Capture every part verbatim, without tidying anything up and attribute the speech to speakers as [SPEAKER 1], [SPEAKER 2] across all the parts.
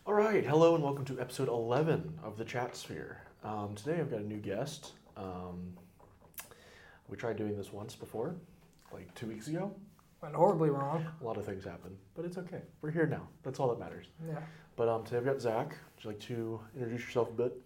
[SPEAKER 1] All right, hello and welcome to episode eleven of the Chat Sphere. Um, today I've got a new guest. Um, we tried doing this once before, like two weeks ago.
[SPEAKER 2] Went horribly wrong.
[SPEAKER 1] A lot of things happened, but it's okay. We're here now. That's all that matters.
[SPEAKER 2] Yeah.
[SPEAKER 1] But um, today I've got Zach. Would you like to introduce yourself a bit?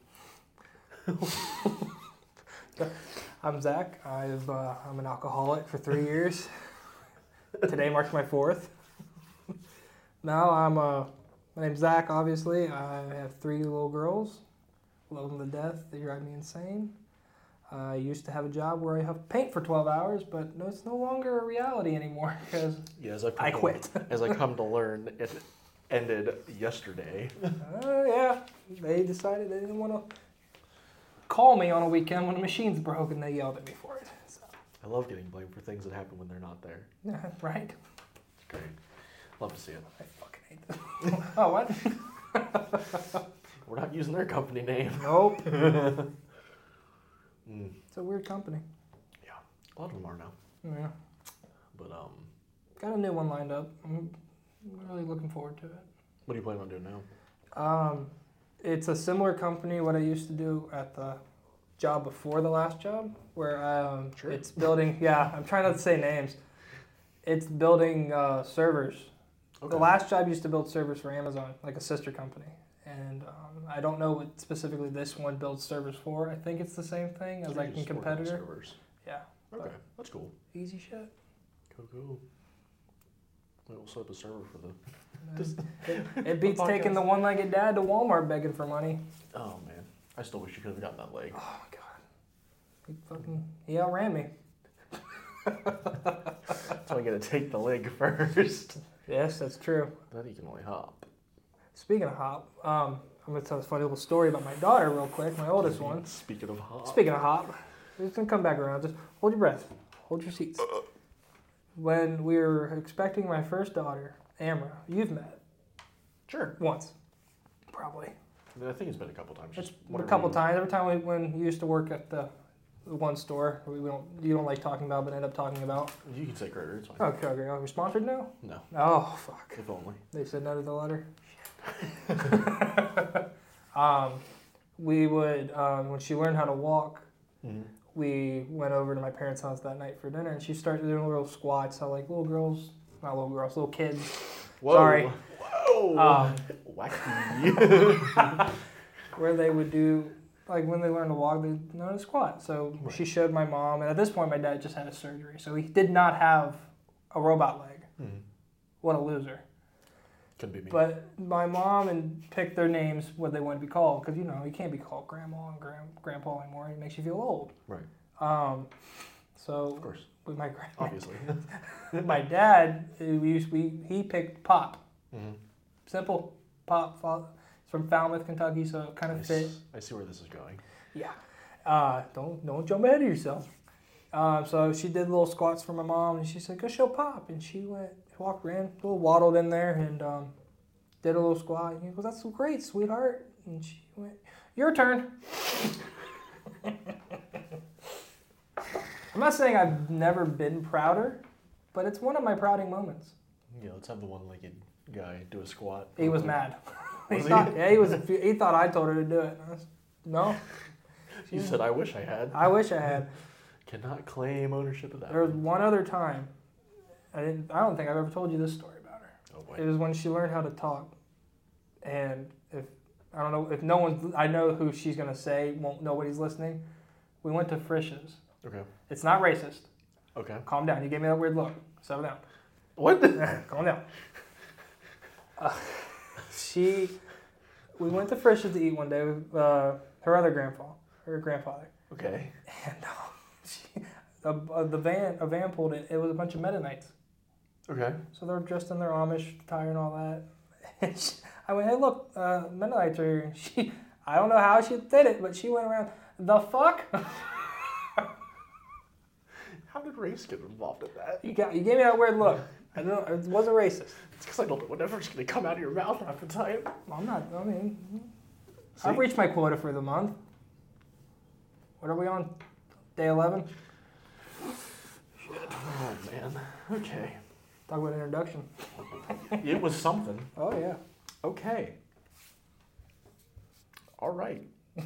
[SPEAKER 2] I'm Zach. I've uh, I'm an alcoholic for three years. Today marks my fourth. Now I'm uh, my name's Zach. Obviously, I have three little girls. Love them to death. They drive me insane. I used to have a job where I have to paint for twelve hours, but no, it's no longer a reality anymore because
[SPEAKER 1] Yeah, as I've come
[SPEAKER 2] I
[SPEAKER 1] to-
[SPEAKER 2] quit.
[SPEAKER 1] as I come to learn, it ended yesterday.
[SPEAKER 2] uh, yeah, they decided they didn't want to call me on a weekend when the machine's broke, and they yelled at me for it. So,
[SPEAKER 1] I love getting blamed for things that happen when they're not there.
[SPEAKER 2] yeah, right.
[SPEAKER 1] It's great. Love to see it.
[SPEAKER 2] I fucking hate them. Oh, what?
[SPEAKER 1] We're not using their company name.
[SPEAKER 2] Nope.
[SPEAKER 1] Mm,
[SPEAKER 2] It's a weird company.
[SPEAKER 1] yeah, a lot of them are now.
[SPEAKER 2] Yeah.
[SPEAKER 1] But um,
[SPEAKER 2] Got a new one lined up. I'm really looking forward to it.
[SPEAKER 1] what are you planning on doing now?
[SPEAKER 2] Um, it's a similar company what I used to do at the job before the last job, where um,
[SPEAKER 1] Sure.
[SPEAKER 2] it's building. Yeah, I'm trying not to say names. It's building uh, servers.
[SPEAKER 1] Okay.
[SPEAKER 2] The last job used to build servers for Amazon, like a sister company. And um, I don't know what specifically this one builds servers for. I think it's the same thing as
[SPEAKER 1] So
[SPEAKER 2] like
[SPEAKER 1] you
[SPEAKER 2] a
[SPEAKER 1] just work on
[SPEAKER 2] competitor.
[SPEAKER 1] servers.
[SPEAKER 2] Yeah.
[SPEAKER 1] Okay, that's cool.
[SPEAKER 2] Easy shit.
[SPEAKER 1] Cool, cool. Wait, we'll set up a server for the.
[SPEAKER 2] And
[SPEAKER 1] Just-
[SPEAKER 2] it, it beats
[SPEAKER 1] podcast.
[SPEAKER 2] taking the one-legged dad to Walmart begging for money.
[SPEAKER 1] Oh man, I still wish you could have gotten that leg.
[SPEAKER 2] Oh my god. He fucking he outran me.
[SPEAKER 1] So I gotta take the leg first.
[SPEAKER 2] Yes, that's true.
[SPEAKER 1] Then you can only hop.
[SPEAKER 2] Speaking of hop, um, I'm gonna tell a funny little story about my daughter real quick, my oldest one.
[SPEAKER 1] Speaking of hop.
[SPEAKER 2] Speaking of hop, we're just gonna come back around. Just hold your breath. Hold your seats. When we were expecting my first daughter, Amra, you've met
[SPEAKER 1] Sure.
[SPEAKER 2] once, probably.
[SPEAKER 1] I, mean, I think it's been a couple times.
[SPEAKER 2] It's
[SPEAKER 1] Just
[SPEAKER 2] a
[SPEAKER 1] whatever
[SPEAKER 2] couple
[SPEAKER 1] you-
[SPEAKER 2] times. Every time we, when you used to work at the, the one store we we don't you don't like talking about, but end up talking about.
[SPEAKER 1] You can say Critter. It's fine.
[SPEAKER 2] Okay, okay. Are we sponsored now?
[SPEAKER 1] No,
[SPEAKER 2] Oh fuck.
[SPEAKER 1] if only.
[SPEAKER 2] They said no to the letter. um, we would um, when she learned how to walk.
[SPEAKER 1] Mm-hmm.
[SPEAKER 2] We went over to my parents' house that night for dinner, and she started doing little squats. So like little girls, not little girls, little kids.
[SPEAKER 1] Whoa.
[SPEAKER 2] Sorry.
[SPEAKER 1] Whoa.
[SPEAKER 2] Um,
[SPEAKER 1] Wacky.
[SPEAKER 2] where they would do like when they learned to walk, they know how to squat. So
[SPEAKER 1] Right.
[SPEAKER 2] she showed my mom, and at this point, my dad just had a surgery, so he did not have a robot leg.
[SPEAKER 1] mm-hmm.
[SPEAKER 2] What a loser!
[SPEAKER 1] Couldn't be me.
[SPEAKER 2] But my mom and picked their names what they wanted to be called, because you know you can't be called grandma and grand, grandpa anymore. It makes you feel old.
[SPEAKER 1] Right.
[SPEAKER 2] Um, so
[SPEAKER 1] Of course.
[SPEAKER 2] with my grand,
[SPEAKER 1] Obviously.
[SPEAKER 2] my dad, we used we he picked Pop.
[SPEAKER 1] mm-hmm.
[SPEAKER 2] Simple Pop. Fa- It's from Falmouth, Kentucky, so it kind
[SPEAKER 1] I,
[SPEAKER 2] of fit.
[SPEAKER 1] s- I see where this is going.
[SPEAKER 2] Yeah. Uh, don't don't jump ahead of yourself. Um, so she did little squats for my mom, and she said, "Go show Pop." And she went, walked, ran, a little waddled in there, and um, did a little squat. And he goes, "That's so great, sweetheart." And she went, "Your turn." I'm not saying I've never been prouder, but it's one of my prouding moments.
[SPEAKER 1] Yeah, let's have the one-legged guy do a squat.
[SPEAKER 2] He was mad. he
[SPEAKER 1] Was he?
[SPEAKER 2] thought, yeah, he was. He thought I told her to do it. And I was, no,
[SPEAKER 1] You said, I wish I had.
[SPEAKER 2] I wish I had.
[SPEAKER 1] Cannot claim ownership of that.
[SPEAKER 2] There was
[SPEAKER 1] one.
[SPEAKER 2] one other time. I didn't. I don't think I've ever told you this story about her.
[SPEAKER 1] Oh, boy.
[SPEAKER 2] It was when she learned how to talk, and if I don't know if no one I know who she's gonna say won't know what he's listening. We went to Frisch's.
[SPEAKER 1] Okay.
[SPEAKER 2] It's not racist.
[SPEAKER 1] Okay.
[SPEAKER 2] Calm down. You gave me that weird look. Settle down.
[SPEAKER 1] What?
[SPEAKER 2] Calm down. Uh, she. We went to Frisch's to eat one day with uh, her other grandpa, her grandfather.
[SPEAKER 1] Okay.
[SPEAKER 2] And um, she, a, a, the van, a van pulled in. It was a bunch of Mennonites.
[SPEAKER 1] Okay.
[SPEAKER 2] So they're dressed in their Amish attire and all that. And she, I went, "Hey, look, uh, Mennonites are here." And she, I don't know how she did it, but she went around, "The fuck?"
[SPEAKER 1] How did race get involved in that?
[SPEAKER 2] You got, you gave me that weird look. I don't know, it wasn't racist.
[SPEAKER 1] It's because I don't know whatever's going to come out of your mouth half the time.
[SPEAKER 2] I'm not, I mean,
[SPEAKER 1] See?
[SPEAKER 2] I've reached my quota for the month. What are we on? Day eleven?
[SPEAKER 1] Shit. Oh, man. Okay.
[SPEAKER 2] Talk about introduction.
[SPEAKER 1] It was something.
[SPEAKER 2] Oh, yeah.
[SPEAKER 1] Okay. All right.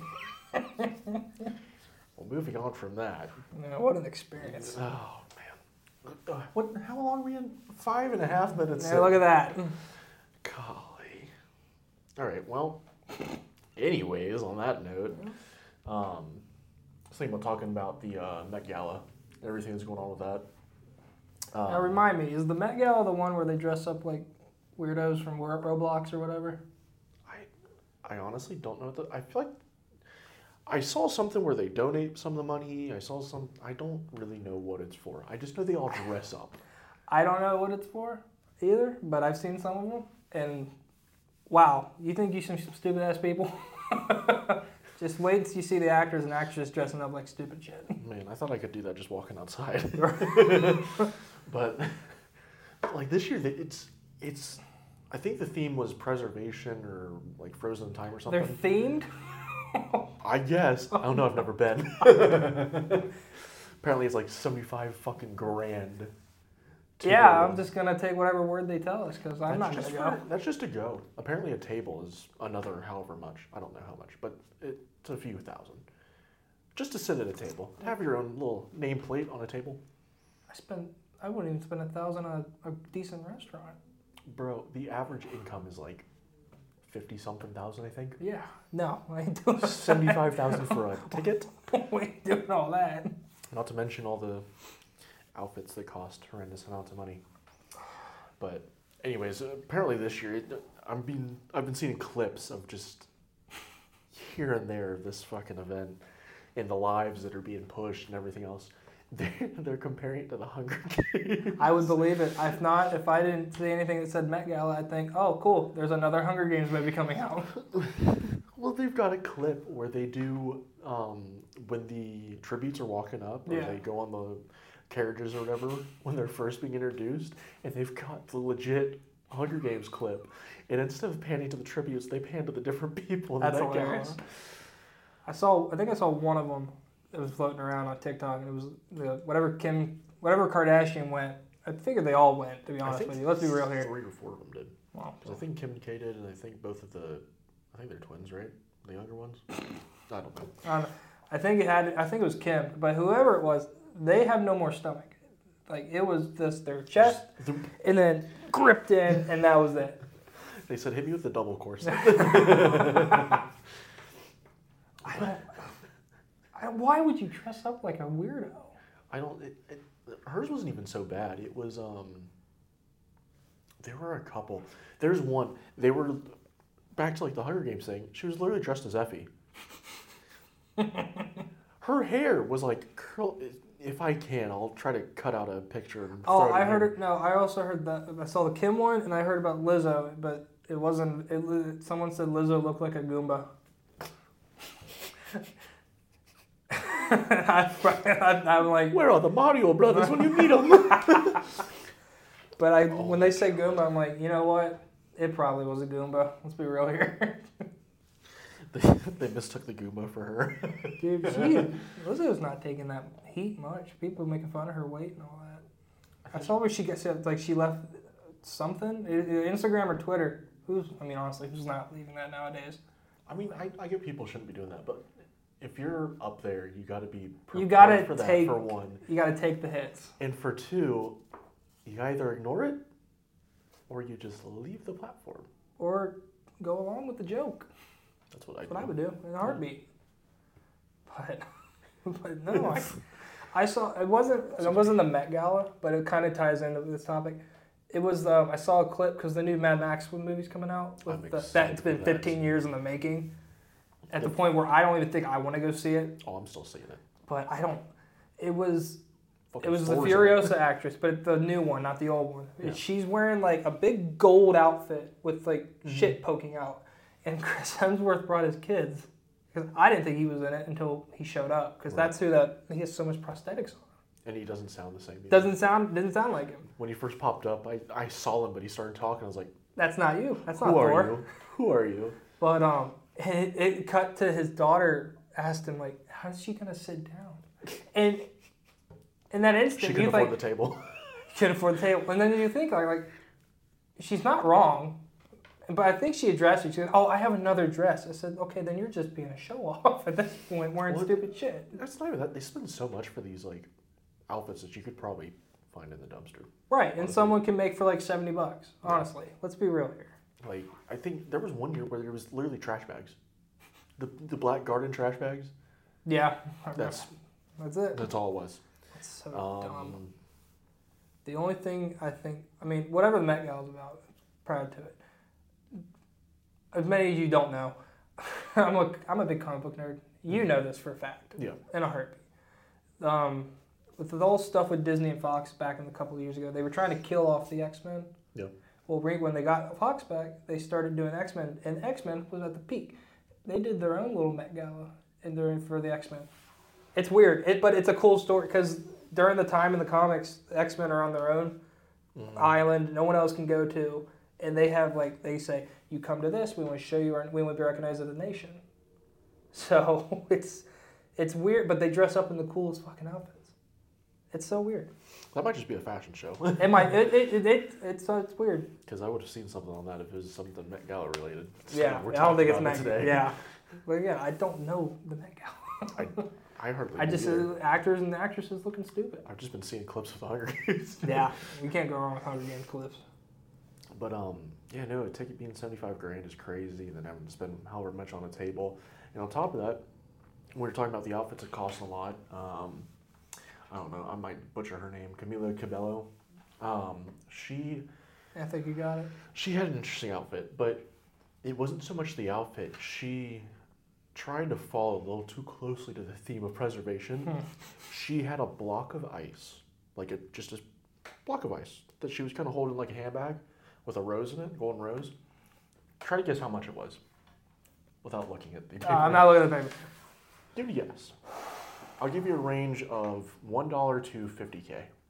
[SPEAKER 1] Well, moving on from that.
[SPEAKER 2] Yeah, what an experience.
[SPEAKER 1] Oh, man. Uh, what? How long are we in? Five and a half minutes.
[SPEAKER 2] Yeah, look at that.
[SPEAKER 1] Golly. All right, well, anyways, on that note, um, I was thinking about talking about the uh, Met Gala, everything that's going on with that. Um,
[SPEAKER 2] Now remind me, is the Met Gala the one where they dress up like weirdos from Roblox or whatever?
[SPEAKER 1] I, I honestly don't know. What the, I feel like I saw something where they donate some of the money. I saw some. I don't really know what it's for. I just know they all dress up.
[SPEAKER 2] I don't know what it's for either, but I've seen some of them, and wow, you think you see some stupid ass people? Just wait till you see the actors and actresses dressing up like stupid shit.
[SPEAKER 1] Man, I thought I could do that just walking outside. But like this year, it's it's. I think the theme was preservation or like frozen in time or something.
[SPEAKER 2] They're themed.
[SPEAKER 1] I guess. I don't know. I've never been. Apparently, it's like seventy-five fucking grand. to
[SPEAKER 2] Yeah,
[SPEAKER 1] go.
[SPEAKER 2] I'm just gonna take whatever word they tell us because I'm not
[SPEAKER 1] That's
[SPEAKER 2] gonna
[SPEAKER 1] just
[SPEAKER 2] go.
[SPEAKER 1] for- that's just to go. Apparently, a table is another however much. I don't know how much, but it's a few thousand. Just to sit at a table, have your own little nameplate on a table.
[SPEAKER 2] I spent. I wouldn't even spend a thousand on a, a decent restaurant.
[SPEAKER 1] Bro, the average income is like fifty something thousand, I think.
[SPEAKER 2] Yeah, no, I ain't doing
[SPEAKER 1] Seventy-five thousand for a ticket.
[SPEAKER 2] we ain't doing all that.
[SPEAKER 1] Not to mention all the outfits that cost horrendous amounts of money. But anyways, apparently this year, it, I'm being I've been seeing clips of just here and there of this fucking event and the lives that are being pushed and everything else. They're, they're comparing it to the Hunger Games.
[SPEAKER 2] I would believe it. If not, if I didn't see anything that said Met Gala, I'd think, oh, cool, there's another Hunger Games movie coming out.
[SPEAKER 1] Well, they've got a clip where they do, um, when the tributes are walking up, or
[SPEAKER 2] Yeah.
[SPEAKER 1] they go on the carriages or whatever, when they're first being introduced, and they've got the legit Hunger Games clip. And instead of panning to the tributes, they pan to the different people in
[SPEAKER 2] That's
[SPEAKER 1] the Met Gala.
[SPEAKER 2] hilarious. I saw, I think I saw one of them. It was floating around on TikTok, and it was the whatever Kim, whatever Kardashian went. I figured they all went. To be
[SPEAKER 1] I
[SPEAKER 2] honest
[SPEAKER 1] think
[SPEAKER 2] with you, let's be real here.
[SPEAKER 1] Three or four of them did.
[SPEAKER 2] Wow.
[SPEAKER 1] 'Cause I think Kim K did, and I think both of the, I think they're twins, right? The younger ones? I don't know.
[SPEAKER 2] Um, I think it had. I think it was Kim, but whoever it was, they have no more stomach. Like it was just their chest,
[SPEAKER 1] The-
[SPEAKER 2] and then gripped in, and that was it.
[SPEAKER 1] They said, hit me with the double course.
[SPEAKER 2] I don't. I, why would you dress up like a weirdo?
[SPEAKER 1] I don't. It, it, hers wasn't even so bad. It was. Um. There were a couple. There's one. They were back to like the Hunger Games thing. She was literally dressed as Effie. Her hair was like curl. If I can, I'll try to cut out a picture. And
[SPEAKER 2] Oh,
[SPEAKER 1] throw it
[SPEAKER 2] I
[SPEAKER 1] in
[SPEAKER 2] heard
[SPEAKER 1] here.
[SPEAKER 2] it. No, I also heard that. I saw the Kim one, and I heard about Lizzo, but it wasn't. It, someone said Lizzo looked like a Goomba. I, I, I'm like,
[SPEAKER 1] Where are the Mario brothers when you need them?
[SPEAKER 2] but I
[SPEAKER 1] Oh
[SPEAKER 2] when they say Goomba, I'm like, you know what? It probably was a Goomba. Let's be real here.
[SPEAKER 1] they, they mistook the Goomba for her.
[SPEAKER 2] Dude, she Lizzo's not taking that heat much. People making fun of her weight and all that. I saw where she gets like she left something, Instagram or Twitter. Who's I mean honestly, who's not leaving that nowadays?
[SPEAKER 1] I mean, I, I get people shouldn't be doing that, but if you're up there, you got to be prepared
[SPEAKER 2] You gotta
[SPEAKER 1] for that,
[SPEAKER 2] take
[SPEAKER 1] for one.
[SPEAKER 2] You got to take the hits.
[SPEAKER 1] And for two, you either ignore it or you just leave the platform.
[SPEAKER 2] Or go along with the joke.
[SPEAKER 1] That's what I
[SPEAKER 2] That's
[SPEAKER 1] do.
[SPEAKER 2] what I would do in a heartbeat. But, but no, I, I saw it wasn't it wasn't the Met Gala, but it kind of ties into this topic. It was um, I saw a clip because the new Mad Max movie's coming out.
[SPEAKER 1] I'm
[SPEAKER 2] With the,
[SPEAKER 1] excited
[SPEAKER 2] that's been
[SPEAKER 1] for that.
[SPEAKER 2] fifteen years in the making. At the
[SPEAKER 1] The-
[SPEAKER 2] point where I don't even think I want to go see it,
[SPEAKER 1] Oh, I'm still seeing it.
[SPEAKER 2] but I don't. It was
[SPEAKER 1] Fucking
[SPEAKER 2] it was the
[SPEAKER 1] Thor's in it.
[SPEAKER 2] Furiosa actress, but the new one, not the old one.
[SPEAKER 1] Yeah.
[SPEAKER 2] She's wearing like a big gold outfit with like
[SPEAKER 1] Mhm.
[SPEAKER 2] shit poking out, and Chris Hemsworth brought his kids because I didn't think he was in it until he showed up because
[SPEAKER 1] Right.
[SPEAKER 2] that's who that he has so much prosthetics on.
[SPEAKER 1] And he doesn't sound the same. either.
[SPEAKER 2] Doesn't sound didn't sound like him.
[SPEAKER 1] When he first popped up, I, I saw him, but he started talking. I was like,
[SPEAKER 2] That's not you. That's not
[SPEAKER 1] who are
[SPEAKER 2] Thor.
[SPEAKER 1] you? Who are you?
[SPEAKER 2] But um, it, it cut to his daughter asked him like, how's she gonna sit down? And in that instant,
[SPEAKER 1] She
[SPEAKER 2] you
[SPEAKER 1] can
[SPEAKER 2] think
[SPEAKER 1] afford the table.
[SPEAKER 2] can afford the table, and then you think like, like she's not wrong. But I think she addressed it. She said, "Oh, I have another dress." I said, "Okay, then you're just being a show off at this point, wearing
[SPEAKER 1] Well,
[SPEAKER 2] stupid shit."
[SPEAKER 1] That's not even that. They spend so much for these like outfits that you could probably find in the dumpster.
[SPEAKER 2] Right, and
[SPEAKER 1] Honestly.
[SPEAKER 2] someone can make for like seventy bucks.
[SPEAKER 1] Yeah.
[SPEAKER 2] Honestly, let's be real here.
[SPEAKER 1] Like I think there was one year where there was literally trash bags, the the black garden trash bags.
[SPEAKER 2] Yeah, I remember.
[SPEAKER 1] That's
[SPEAKER 2] that's it.
[SPEAKER 1] that's all it was.
[SPEAKER 2] That's so dumb.
[SPEAKER 1] Um,
[SPEAKER 2] The only thing I think, I mean, whatever the Met Gala is about, proud to it. As many of you don't know, I'm a I'm a big comic book nerd. You know this for a fact.
[SPEAKER 1] yeah.
[SPEAKER 2] In a heartbeat. Um, with the whole stuff with Disney and Fox back in a couple of years ago, they were trying to kill off the X-Men.
[SPEAKER 1] Yeah.
[SPEAKER 2] Well, re- when they got Fox back, they started doing X-Men, and X-Men was at the peak. They did their own little Met Gala and during for the X-Men. It's weird, it, but it's a cool story because during the time in the comics, the X-Men are on their own
[SPEAKER 1] Mhm.
[SPEAKER 2] island, no one else can go to, and they have like they say, "You come to this, we want to show you, our, we want to be recognized as a nation." So it's it's weird, but they dress up in the coolest fucking outfits. It's so weird.
[SPEAKER 1] That might just be a fashion show.
[SPEAKER 2] It might it it, it, it it's uh, it's weird.
[SPEAKER 1] Because I would have seen something on that if it was something Met Gala related. So
[SPEAKER 2] Yeah,
[SPEAKER 1] we're
[SPEAKER 2] I don't think it's
[SPEAKER 1] talking
[SPEAKER 2] Met
[SPEAKER 1] about
[SPEAKER 2] Gala.
[SPEAKER 1] it today.
[SPEAKER 2] Yeah, but again, I don't know the Met Gala.
[SPEAKER 1] I hardly.
[SPEAKER 2] I
[SPEAKER 1] do
[SPEAKER 2] just
[SPEAKER 1] either.
[SPEAKER 2] uh, actors and actresses looking stupid.
[SPEAKER 1] I've just been seeing clips of the Hunger Games.
[SPEAKER 2] Yeah, we can't go wrong with Hunger Games clips.
[SPEAKER 1] But um, yeah, no, a ticket being seventy-five grand is crazy, and then having to spend however much on a table. And on top of that, we were talking about the outfits that cost a lot. Um, I don't know, I might butcher her name, Camila Cabello. Um, she
[SPEAKER 2] I think you got it.
[SPEAKER 1] she had an interesting outfit, but it wasn't so much the outfit. She tried to follow a little too closely to the theme of preservation.
[SPEAKER 2] Hmm.
[SPEAKER 1] She had a block of ice, like a just a block of ice that she was kind of holding like a handbag with a rose in it, golden rose. Try to guess how much it was without looking at the paper.
[SPEAKER 2] Uh, I'm not looking at the paper.
[SPEAKER 1] Give me a guess. I'll give you a range of one dollar to fifty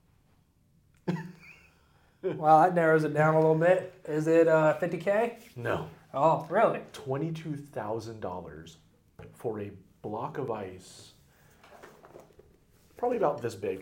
[SPEAKER 1] K.
[SPEAKER 2] Well, that narrows it down a little bit. Is it uh, fifty K?
[SPEAKER 1] No.
[SPEAKER 2] Oh, really?
[SPEAKER 1] twenty-two thousand dollars for a block of ice, probably about this big.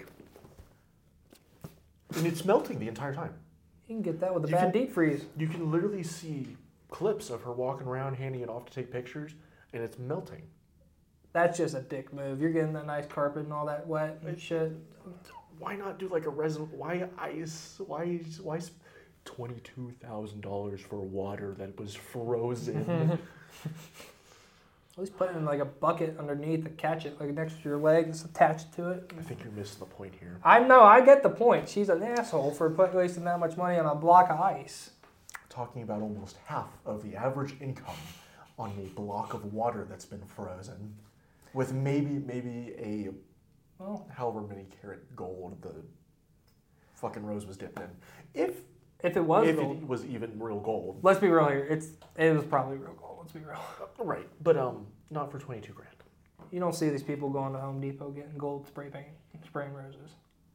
[SPEAKER 1] And it's melting the entire time.
[SPEAKER 2] You can get that with a
[SPEAKER 1] You
[SPEAKER 2] bad
[SPEAKER 1] can-
[SPEAKER 2] deep freeze.
[SPEAKER 1] You can literally see clips of her walking around handing it off to take pictures, and it's melting.
[SPEAKER 2] That's just a dick move. You're getting that nice carpet and all that wet and shit.
[SPEAKER 1] Why not do like a resin? Why ice? Why why twenty-two thousand dollars for water that was frozen?
[SPEAKER 2] At least put it in like a bucket underneath to catch it, like next to your legs, attached to it.
[SPEAKER 1] I think you're missing the point here.
[SPEAKER 2] I know, I get the point. She's an asshole for put, wasting that much money on a block of ice.
[SPEAKER 1] Talking about almost half of the average income on a block of water that's been frozen, with maybe maybe a
[SPEAKER 2] Well,
[SPEAKER 1] however many carat gold the fucking rose was dipped in. If
[SPEAKER 2] if it was
[SPEAKER 1] if
[SPEAKER 2] gold,
[SPEAKER 1] it was even real gold,
[SPEAKER 2] let's be real here. It's it was probably real gold. Let's be real.
[SPEAKER 1] right? But um, not for twenty-two grand.
[SPEAKER 2] You don't see these people going to Home Depot getting gold spray paint, spraying roses.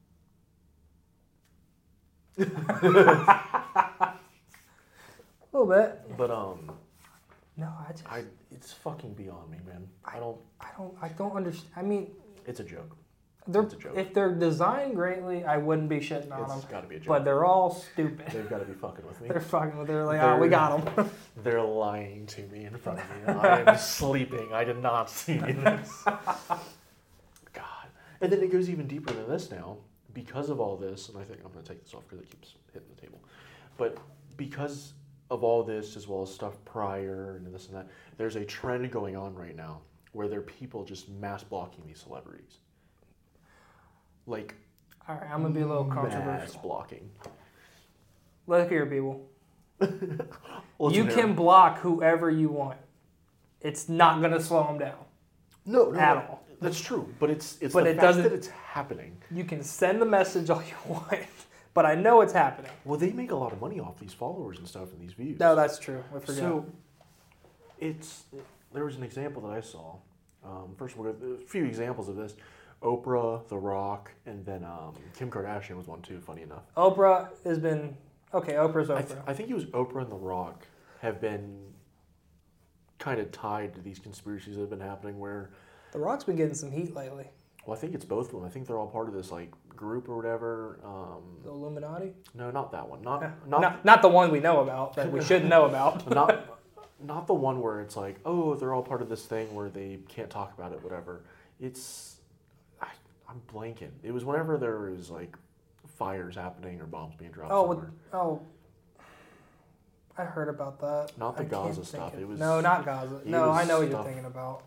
[SPEAKER 2] A little bit.
[SPEAKER 1] But um,
[SPEAKER 2] No, I just
[SPEAKER 1] I it's fucking beyond me, man. I don't.
[SPEAKER 2] I don't I don't understand. I mean,
[SPEAKER 1] It's a joke.
[SPEAKER 2] they're
[SPEAKER 1] It's a joke.
[SPEAKER 2] if they're designed greatly, I wouldn't be shitting on
[SPEAKER 1] It's
[SPEAKER 2] them.
[SPEAKER 1] got to be a joke.
[SPEAKER 2] But they're all stupid.
[SPEAKER 1] They've got to be fucking with me.
[SPEAKER 2] They're fucking with. They're like, oh, we got them.
[SPEAKER 1] They're lying to me in front of me. I am sleeping. I did not see this. God. And then it goes even deeper than this now. Because of all this, and I think I'm going to take this off because it keeps hitting the table. But because of all this, as well as stuff prior and this and that, there's a trend going on right now where there are people just mass blocking these celebrities. Like,
[SPEAKER 2] All right, I'm gonna be a little
[SPEAKER 1] mass
[SPEAKER 2] controversial.
[SPEAKER 1] blocking.
[SPEAKER 2] Look here, people.
[SPEAKER 1] Let's
[SPEAKER 2] You
[SPEAKER 1] hear
[SPEAKER 2] can
[SPEAKER 1] it.
[SPEAKER 2] block whoever you want. It's not gonna slow them down
[SPEAKER 1] no, no,
[SPEAKER 2] at
[SPEAKER 1] no.
[SPEAKER 2] all.
[SPEAKER 1] That's true, but it's it's
[SPEAKER 2] But
[SPEAKER 1] the
[SPEAKER 2] it
[SPEAKER 1] fact
[SPEAKER 2] doesn't-
[SPEAKER 1] that it's happening.
[SPEAKER 2] You can send the message all you want, but I know it's happening.
[SPEAKER 1] Well, they make a lot of money off these followers and stuff and these views.
[SPEAKER 2] No, that's true. I forgot.
[SPEAKER 1] So, it's there was an example that I saw. Um, first of all, a few examples of this: Oprah, The Rock, and then um, Kim Kardashian was one too. Funny enough,
[SPEAKER 2] Oprah has been okay. Oprah's Oprah.
[SPEAKER 1] I, th- I think it was Oprah and The Rock have been kind of tied to these conspiracies that have been happening. Where
[SPEAKER 2] the Rock's been getting some heat lately.
[SPEAKER 1] Well, I think it's both of them. I think they're all part of this like group or whatever. Um,
[SPEAKER 2] The Illuminati?
[SPEAKER 1] no, not that one. Not
[SPEAKER 2] Yeah.
[SPEAKER 1] not
[SPEAKER 2] Not, not the one we know about, that we should know about.
[SPEAKER 1] not not the one where it's like, oh, they're all part of this thing where they can't talk about it, whatever. It's I, I'm blanking. It was whenever there was like fires happening or bombs being dropped
[SPEAKER 2] Oh, with,
[SPEAKER 1] somewhere.
[SPEAKER 2] oh, I heard about that.
[SPEAKER 1] Not the
[SPEAKER 2] I can't
[SPEAKER 1] Gaza
[SPEAKER 2] think
[SPEAKER 1] stuff.
[SPEAKER 2] of-
[SPEAKER 1] It was
[SPEAKER 2] no, not Gaza.
[SPEAKER 1] it
[SPEAKER 2] No,
[SPEAKER 1] was
[SPEAKER 2] I know what you're
[SPEAKER 1] stuff-
[SPEAKER 2] thinking about.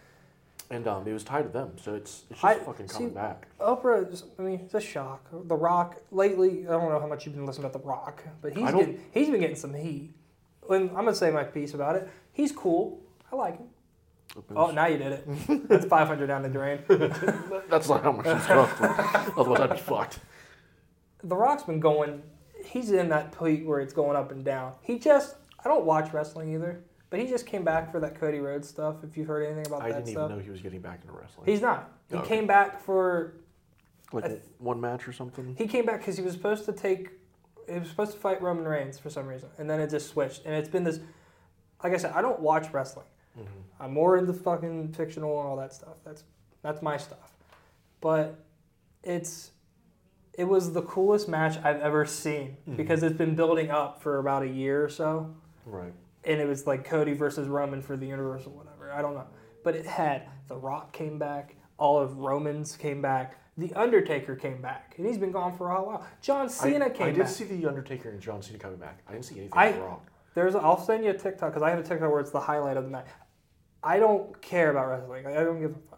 [SPEAKER 1] And um, it was tied to them, so it's it's just
[SPEAKER 2] I-
[SPEAKER 1] fucking coming
[SPEAKER 2] see-
[SPEAKER 1] back.
[SPEAKER 2] Oprah, is- I mean, it's a shock. The Rock, lately, I don't know how much you've been listening about The Rock, but he's
[SPEAKER 1] I don't-
[SPEAKER 2] getting, he's been getting some heat. And I'm going to say my piece about it. He's cool. I like him. Oh, now you did it. That's five hundred down the drain.
[SPEAKER 1] That's not how much it's cost. Otherwise, I'd be fucked.
[SPEAKER 2] The Rock's been going, he's in that peak where it's going up and down. He just, I don't watch wrestling either, but he just came back for that Cody Rhodes stuff, if you've heard anything about
[SPEAKER 1] I
[SPEAKER 2] that
[SPEAKER 1] didn't
[SPEAKER 2] stuff.
[SPEAKER 1] even know he was getting back into wrestling.
[SPEAKER 2] He's not. He
[SPEAKER 1] Oh, okay.
[SPEAKER 2] came back for,
[SPEAKER 1] like
[SPEAKER 2] I th-
[SPEAKER 1] one match or something.
[SPEAKER 2] he came back because he was supposed to take, he was supposed to fight Roman Reigns for some reason, and then it just switched. And it's been this, like I said, I don't watch wrestling.
[SPEAKER 1] Mm-hmm.
[SPEAKER 2] I'm more into fucking fictional and all that stuff. That's that's my stuff. But it's it was the coolest match I've ever seen
[SPEAKER 1] Mhm.
[SPEAKER 2] because it's been building up for about a year or so.
[SPEAKER 1] Right.
[SPEAKER 2] And it was like Cody versus Roman for the Universal whatever. I don't know. But it had The Rock came back, all of Roman's came back, The Undertaker came back. And he's been gone for a while. John Cena
[SPEAKER 1] I,
[SPEAKER 2] came
[SPEAKER 1] I did
[SPEAKER 2] back.
[SPEAKER 1] see the Undertaker and John Cena coming back. I didn't see anything
[SPEAKER 2] I-
[SPEAKER 1] wrong.
[SPEAKER 2] There's, a, I'll send you a TikTok because I have a TikTok where it's the highlight of the night. I don't care about wrestling. Like, I don't give a fuck.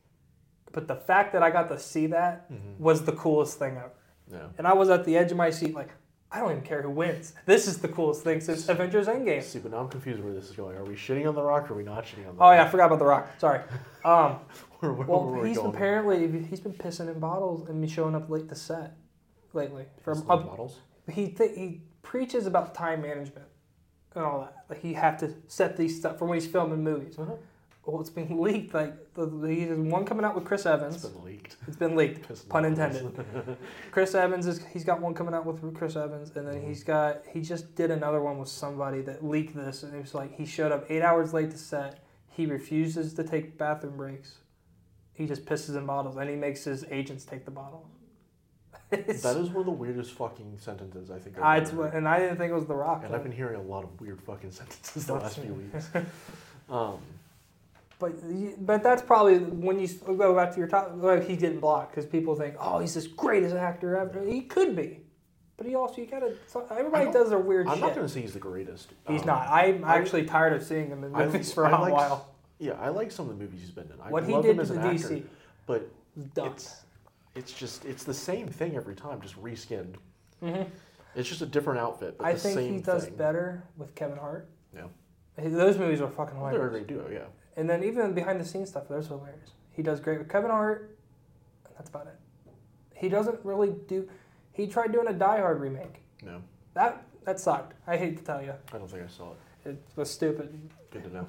[SPEAKER 2] But the fact that I got to see that
[SPEAKER 1] Mm-hmm.
[SPEAKER 2] was the coolest thing ever.
[SPEAKER 1] Yeah.
[SPEAKER 2] And I was at the edge of my seat, like, I don't even care who wins. This is the coolest thing since Avengers Endgame.
[SPEAKER 1] See, but now I'm confused where this is going. Are we shitting on The Rock or are we not shitting on The
[SPEAKER 2] Oh
[SPEAKER 1] Rock?
[SPEAKER 2] yeah, I forgot about The Rock. Sorry. Um,
[SPEAKER 1] Where, where,
[SPEAKER 2] well,
[SPEAKER 1] where are we
[SPEAKER 2] he's
[SPEAKER 1] going?
[SPEAKER 2] apparently he's been pissing in bottles and showing up late to set lately. From
[SPEAKER 1] Pissing in
[SPEAKER 2] up,
[SPEAKER 1] bottles?
[SPEAKER 2] he th- he preaches about time management and all that. Like you have to set these stuff for when he's filming movies.
[SPEAKER 1] Uh-huh.
[SPEAKER 2] Well, it's been leaked. Like the, the, he has one coming out with Chris Evans.
[SPEAKER 1] It's been leaked.
[SPEAKER 2] It's been leaked.
[SPEAKER 1] Pissing
[SPEAKER 2] Pun
[SPEAKER 1] in
[SPEAKER 2] intended.
[SPEAKER 1] bottles.
[SPEAKER 2] Chris Evans is he's got one coming out with Chris Evans, and then
[SPEAKER 1] Mhm.
[SPEAKER 2] he's got he just did another one with somebody that leaked this, and it was like he showed up eight hours late to set. He refuses to take bathroom breaks. He just pisses in bottles, and he makes his agents take the bottles. It's-
[SPEAKER 1] That is one of the weirdest fucking sentences I think I've
[SPEAKER 2] I,
[SPEAKER 1] ever
[SPEAKER 2] it's,
[SPEAKER 1] heard.
[SPEAKER 2] and I didn't think it was The Rock.
[SPEAKER 1] And I've been hearing a lot of weird fucking sentences the last few weeks. Um,
[SPEAKER 2] But but that's probably when you go back to your top. Like he's getting blocked because people think, oh, he's this greatest actor ever. He could be, but he also you gotta. Everybody
[SPEAKER 1] don't-
[SPEAKER 2] does their weird
[SPEAKER 1] I'm
[SPEAKER 2] shit.
[SPEAKER 1] not going to say he's the greatest.
[SPEAKER 2] He's
[SPEAKER 1] Um,
[SPEAKER 2] not. I'm
[SPEAKER 1] I-
[SPEAKER 2] actually tired of seeing him in
[SPEAKER 1] I-
[SPEAKER 2] movies for a
[SPEAKER 1] I
[SPEAKER 2] hot
[SPEAKER 1] like-
[SPEAKER 2] while.
[SPEAKER 1] Yeah, I like some of the movies he's been in. I
[SPEAKER 2] What he
[SPEAKER 1] love
[SPEAKER 2] did
[SPEAKER 1] him
[SPEAKER 2] to
[SPEAKER 1] as
[SPEAKER 2] the
[SPEAKER 1] an
[SPEAKER 2] D
[SPEAKER 1] actor,
[SPEAKER 2] C,
[SPEAKER 1] but
[SPEAKER 2] dumb.
[SPEAKER 1] it's it's just it's the same thing every time, just reskinned.
[SPEAKER 2] hmm
[SPEAKER 1] It's just a different outfit, but
[SPEAKER 2] I
[SPEAKER 1] the
[SPEAKER 2] think
[SPEAKER 1] same
[SPEAKER 2] he does
[SPEAKER 1] thing.
[SPEAKER 2] better with Kevin Hart.
[SPEAKER 1] Yeah.
[SPEAKER 2] His- Those movies are fucking
[SPEAKER 1] Well, they're a
[SPEAKER 2] hilarious.
[SPEAKER 1] great duo, yeah.
[SPEAKER 2] And then even behind the scenes stuff, those are hilarious. He does great with Kevin Hart, and that's about it. He doesn't really do. He tried doing a Die Hard remake.
[SPEAKER 1] No,
[SPEAKER 2] That that sucked. I hate to tell you,
[SPEAKER 1] I don't think I saw it.
[SPEAKER 2] it was stupid.
[SPEAKER 1] Good to know.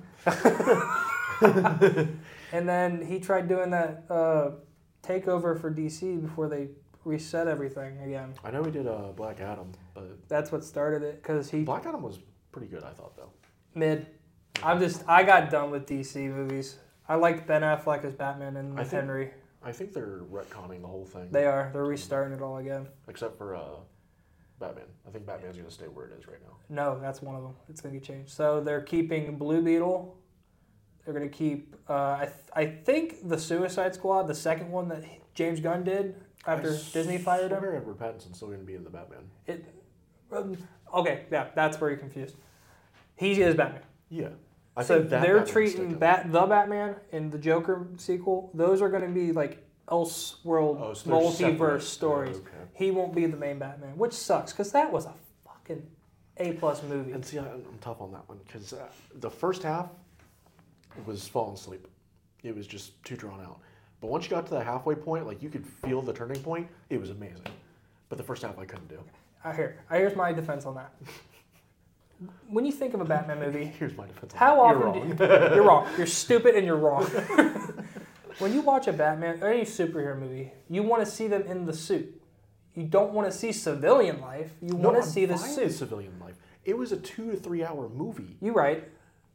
[SPEAKER 2] And then he tried doing that uh, takeover for D C before they reset everything again.
[SPEAKER 1] I know he did uh, Black Adam, but
[SPEAKER 2] That's what started it because he
[SPEAKER 1] Black Adam was pretty good, I thought, though.
[SPEAKER 2] mid. I'm just I got done with D C movies. I liked Ben Affleck as Batman and
[SPEAKER 1] I think-
[SPEAKER 2] Henry.
[SPEAKER 1] I think they're retconning the whole thing.
[SPEAKER 2] They are. They're restarting it all again.
[SPEAKER 1] Except for uh, Batman. I think Batman's going to stay where it is right now.
[SPEAKER 2] No, that's one of them. It's going to get changed. So they're keeping Blue Beetle. They're going to keep, uh, I, th- I think, the Suicide Squad, the second one that James Gunn did after
[SPEAKER 1] I
[SPEAKER 2] Disney fired him.
[SPEAKER 1] swear Edward Pattinson's still going to be in the Batman.
[SPEAKER 2] It, um, okay, yeah, that's where you're confused. He is Batman.
[SPEAKER 1] Yeah. I
[SPEAKER 2] so
[SPEAKER 1] think that
[SPEAKER 2] they're
[SPEAKER 1] Batman's
[SPEAKER 2] treating
[SPEAKER 1] sticking.
[SPEAKER 2] Bat the Batman and the Joker sequel. Those are going to be like Elseworld
[SPEAKER 1] Oh, so they're
[SPEAKER 2] multiverse
[SPEAKER 1] separate.
[SPEAKER 2] stories.
[SPEAKER 1] Oh, okay.
[SPEAKER 2] He won't be the main Batman, which sucks because that was a fucking A plus movie.
[SPEAKER 1] And see, I- I'm tough on that one because uh, the first half was falling asleep. It was just too drawn out. But once you got to the halfway point, like you could feel the turning point. It was amazing. But the first half I couldn't do.
[SPEAKER 2] I hear. I here's my defense on that. When you think of a Batman movie,
[SPEAKER 1] Here's my defense. on
[SPEAKER 2] how
[SPEAKER 1] that.
[SPEAKER 2] often
[SPEAKER 1] You're
[SPEAKER 2] do
[SPEAKER 1] wrong.
[SPEAKER 2] you, you're wrong. You're stupid and you're wrong. When you watch a Batman or any superhero movie, you want to see them in the suit. You don't want to see civilian life. You
[SPEAKER 1] No,
[SPEAKER 2] want to
[SPEAKER 1] I'm
[SPEAKER 2] see the
[SPEAKER 1] fine
[SPEAKER 2] suit.
[SPEAKER 1] with civilian life. It was a two to three hour movie.
[SPEAKER 2] You're right.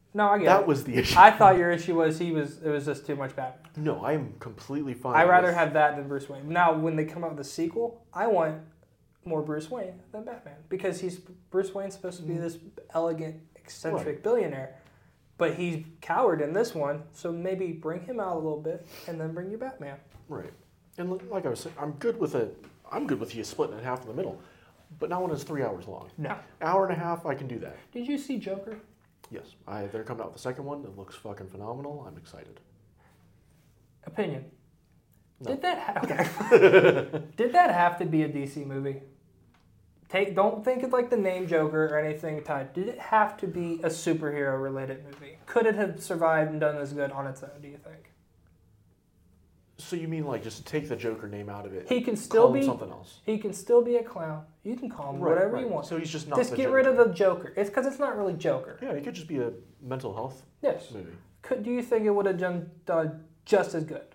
[SPEAKER 2] No, I get
[SPEAKER 1] That
[SPEAKER 2] it.
[SPEAKER 1] was the issue.
[SPEAKER 2] I thought your issue was he was it was just too much Batman.
[SPEAKER 1] No, I am completely fine.
[SPEAKER 2] I'd rather
[SPEAKER 1] with-
[SPEAKER 2] have that than Bruce Wayne. Now, when they come out with a sequel, I want more Bruce Wayne than Batman because he's Bruce Wayne's supposed to be this elegant, eccentric
[SPEAKER 1] Right.
[SPEAKER 2] billionaire, but he's coward in this one. So maybe bring him out a little bit and then bring you Batman.
[SPEAKER 1] Right. And li- like I was saying, I'm good with it. I'm good with you splitting it half in the middle, but not when it's three hours long.
[SPEAKER 2] No.
[SPEAKER 1] Hour and a half, I can do that.
[SPEAKER 2] Did you see Joker?
[SPEAKER 1] Yes, I, they're coming out with the second one. It looks fucking phenomenal. I'm excited.
[SPEAKER 2] Opinion.
[SPEAKER 1] No.
[SPEAKER 2] Did that ha- okay? Did that have to be a D C movie? Take don't think of like the name Joker or anything tied. Did it have to be a superhero related movie? Could it have survived and done as good on its own? Do you think?
[SPEAKER 1] So you mean like just take the Joker name out of it?
[SPEAKER 2] He can still
[SPEAKER 1] call him
[SPEAKER 2] be
[SPEAKER 1] something else.
[SPEAKER 2] He can still be a clown. You can call him
[SPEAKER 1] Right,
[SPEAKER 2] whatever
[SPEAKER 1] right.
[SPEAKER 2] you want.
[SPEAKER 1] So he's just not.
[SPEAKER 2] Just
[SPEAKER 1] the
[SPEAKER 2] get
[SPEAKER 1] Joker.
[SPEAKER 2] rid of the Joker. It's because it's not really Joker.
[SPEAKER 1] Yeah, it could just be a mental health
[SPEAKER 2] Yes.
[SPEAKER 1] movie.
[SPEAKER 2] Could do you think it would have done, done just as good?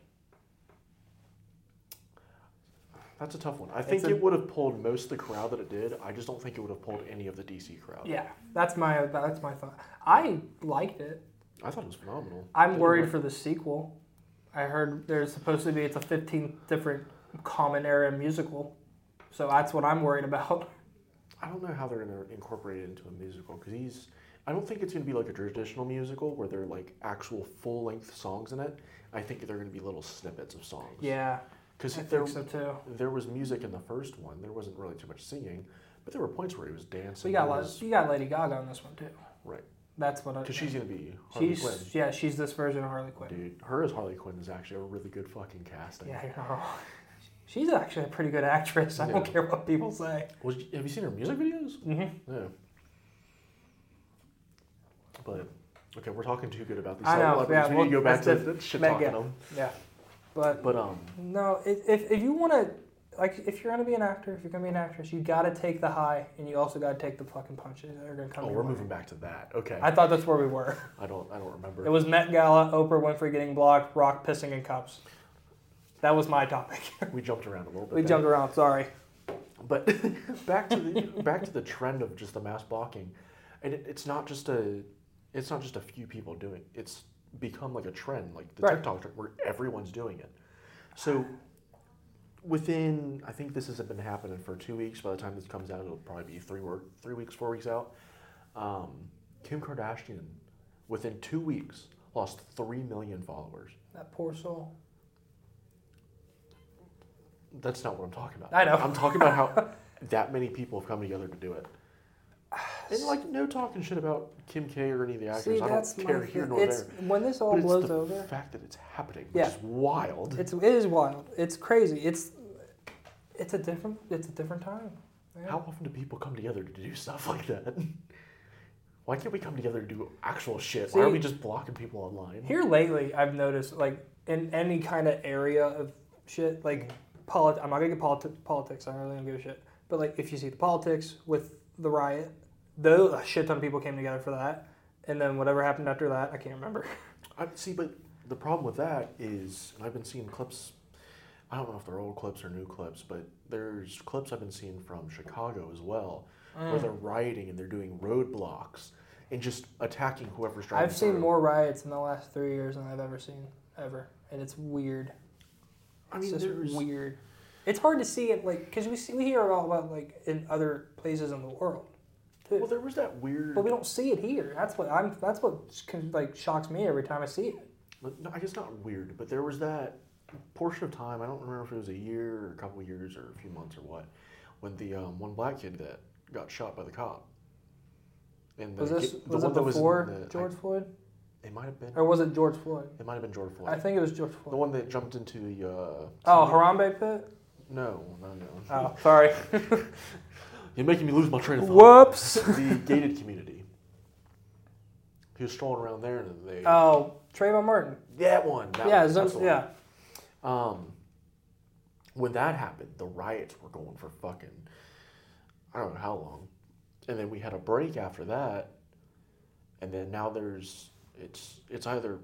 [SPEAKER 1] That's a tough one. I think
[SPEAKER 2] a-
[SPEAKER 1] it would have pulled most of the crowd that it did. I just don't think it would have pulled any of the D C crowd.
[SPEAKER 2] Yeah, that's my that's my thought. I liked it.
[SPEAKER 1] I thought it was phenomenal.
[SPEAKER 2] I'm
[SPEAKER 1] Didn't
[SPEAKER 2] worried
[SPEAKER 1] like-
[SPEAKER 2] for the sequel. I heard there's supposed to be it's a fifteen different common era musical, so that's what I'm worried about.
[SPEAKER 1] I don't know how they're going to incorporate it into a musical because he's. I don't think it's going to be like a traditional musical where they're like actual full length songs in it. I think they're going to be little snippets of songs.
[SPEAKER 2] Yeah,
[SPEAKER 1] Because
[SPEAKER 2] I
[SPEAKER 1] there,
[SPEAKER 2] think so too.
[SPEAKER 1] there was music in the first one. There wasn't really too much singing, but there were points where he was
[SPEAKER 2] So
[SPEAKER 1] dancing.
[SPEAKER 2] you got
[SPEAKER 1] There
[SPEAKER 2] La-
[SPEAKER 1] was-
[SPEAKER 2] you got Lady Gaga on this one too.
[SPEAKER 1] right.
[SPEAKER 2] That's what I.
[SPEAKER 1] Because she's going to be Harley
[SPEAKER 2] she's
[SPEAKER 1] Quinn.
[SPEAKER 2] yeah she's this version of Harley Quinn.
[SPEAKER 1] Dude, her as Harley Quinn is actually a really good fucking casting.
[SPEAKER 2] Yeah, you're not wrong. She's actually a pretty good actress. I don't
[SPEAKER 1] Yeah.
[SPEAKER 2] care what people say.
[SPEAKER 1] Was, have you seen her music videos?
[SPEAKER 2] Mm-hmm.
[SPEAKER 1] Yeah. But okay, we're talking too good about these
[SPEAKER 2] I know,
[SPEAKER 1] celebrities.
[SPEAKER 2] yeah,
[SPEAKER 1] we
[SPEAKER 2] well,
[SPEAKER 1] need to go back
[SPEAKER 2] that's
[SPEAKER 1] to
[SPEAKER 2] the-
[SPEAKER 1] the shit
[SPEAKER 2] Meg,
[SPEAKER 1] talking
[SPEAKER 2] yeah.
[SPEAKER 1] them.
[SPEAKER 2] Yeah, but
[SPEAKER 1] But um,
[SPEAKER 2] no, if if, if you want to, like, if you're gonna be an actor, if you're gonna be an actress, you gotta take the high, and you also gotta take the fucking punches that are gonna come.
[SPEAKER 1] oh,
[SPEAKER 2] your
[SPEAKER 1] we're
[SPEAKER 2] way.
[SPEAKER 1] moving back to that. Okay.
[SPEAKER 2] I thought that's where we were.
[SPEAKER 1] I don't. I don't remember.
[SPEAKER 2] It was Met Gala, Oprah Winfrey getting blocked, Rock pissing in cups. That was my topic.
[SPEAKER 1] we jumped around a little bit.
[SPEAKER 2] we
[SPEAKER 1] there.
[SPEAKER 2] jumped around. Sorry.
[SPEAKER 1] But back to the back to the trend of just the mass blocking, and it, it's not just a, it's not just a few people doing. It's become like a trend, like the
[SPEAKER 2] Right.
[SPEAKER 1] TikTok trend, where everyone's doing it. So within, I think this has been happening for two weeks. By the time this comes out, it'll probably be three work, three weeks, four weeks out. Um, Kim Kardashian, within two weeks, lost three million followers.
[SPEAKER 2] That poor soul.
[SPEAKER 1] That's not what I'm talking about.
[SPEAKER 2] I know.
[SPEAKER 1] I'm talking about how that many people have come together to do it. And like, no talking shit about Kim K or any of the actors.
[SPEAKER 2] See,
[SPEAKER 1] I
[SPEAKER 2] that's
[SPEAKER 1] don't care
[SPEAKER 2] my
[SPEAKER 1] here
[SPEAKER 2] thing.
[SPEAKER 1] nor
[SPEAKER 2] It's
[SPEAKER 1] there.
[SPEAKER 2] when this all
[SPEAKER 1] But it's
[SPEAKER 2] blows
[SPEAKER 1] the
[SPEAKER 2] over.
[SPEAKER 1] fact that it's happening, which
[SPEAKER 2] Yeah.
[SPEAKER 1] is wild.
[SPEAKER 2] It's it is wild. It's crazy. It's it's a different it's a different time. Yeah.
[SPEAKER 1] How often do people come together to do stuff like that? Why can't we come together to do actual shit? Why are
[SPEAKER 2] See,
[SPEAKER 1] we just blocking people online?
[SPEAKER 2] Here lately, I've noticed, like, in any kind of area of shit, like, polit- I'm not going to get politi- politics, I really don't give a shit. But, like, if you see the politics with the riot, though a shit ton of people came together for that. And then whatever happened after that, I can't remember.
[SPEAKER 1] I see, but the problem with that is, and I've been seeing clips. I don't know if they're old clips or new clips, but there's clips I've been seeing from Chicago as well, where they're rioting and they're doing roadblocks and just attacking whoever's driving.
[SPEAKER 2] I've seen
[SPEAKER 1] through.
[SPEAKER 2] more riots in the last three years than I've ever seen, ever. And it's weird.
[SPEAKER 1] I
[SPEAKER 2] It's
[SPEAKER 1] mean,
[SPEAKER 2] just
[SPEAKER 1] there's
[SPEAKER 2] weird. It's hard to see it, like, because we, see, we hear all about, like, in other places in the world, too.
[SPEAKER 1] well, there was that weird.
[SPEAKER 2] But we don't see it here. That's what I'm. That's what can, like shocks me every time I see it.
[SPEAKER 1] No, I guess not weird, but there was that portion of time. I don't remember if it was a year or a couple of years or a few months or what, when the um, one black kid that got shot by the cop. And the,
[SPEAKER 2] Was this
[SPEAKER 1] ki- the
[SPEAKER 2] was
[SPEAKER 1] one
[SPEAKER 2] it
[SPEAKER 1] that was in
[SPEAKER 2] before
[SPEAKER 1] the-
[SPEAKER 2] George
[SPEAKER 1] I-
[SPEAKER 2] Floyd,
[SPEAKER 1] It might have been.
[SPEAKER 2] or was it George Floyd?
[SPEAKER 1] It might have been George Floyd.
[SPEAKER 2] I think it was George
[SPEAKER 1] the
[SPEAKER 2] Floyd.
[SPEAKER 1] one that jumped into the. Uh,
[SPEAKER 2] Oh, Harambe Pit.
[SPEAKER 1] No, no, no.
[SPEAKER 2] Oh, sorry.
[SPEAKER 1] You're making me lose my train of thought.
[SPEAKER 2] Whoops.
[SPEAKER 1] The gated community. He was strolling around there, and they.
[SPEAKER 2] Oh, Trayvon Martin.
[SPEAKER 1] that one. That
[SPEAKER 2] Yeah,
[SPEAKER 1] one,
[SPEAKER 2] Zim-
[SPEAKER 1] that's the one.
[SPEAKER 2] yeah.
[SPEAKER 1] Um, when that happened, the riots were going for fucking, I don't know how long, and then we had a break after that, and then now there's it's it's either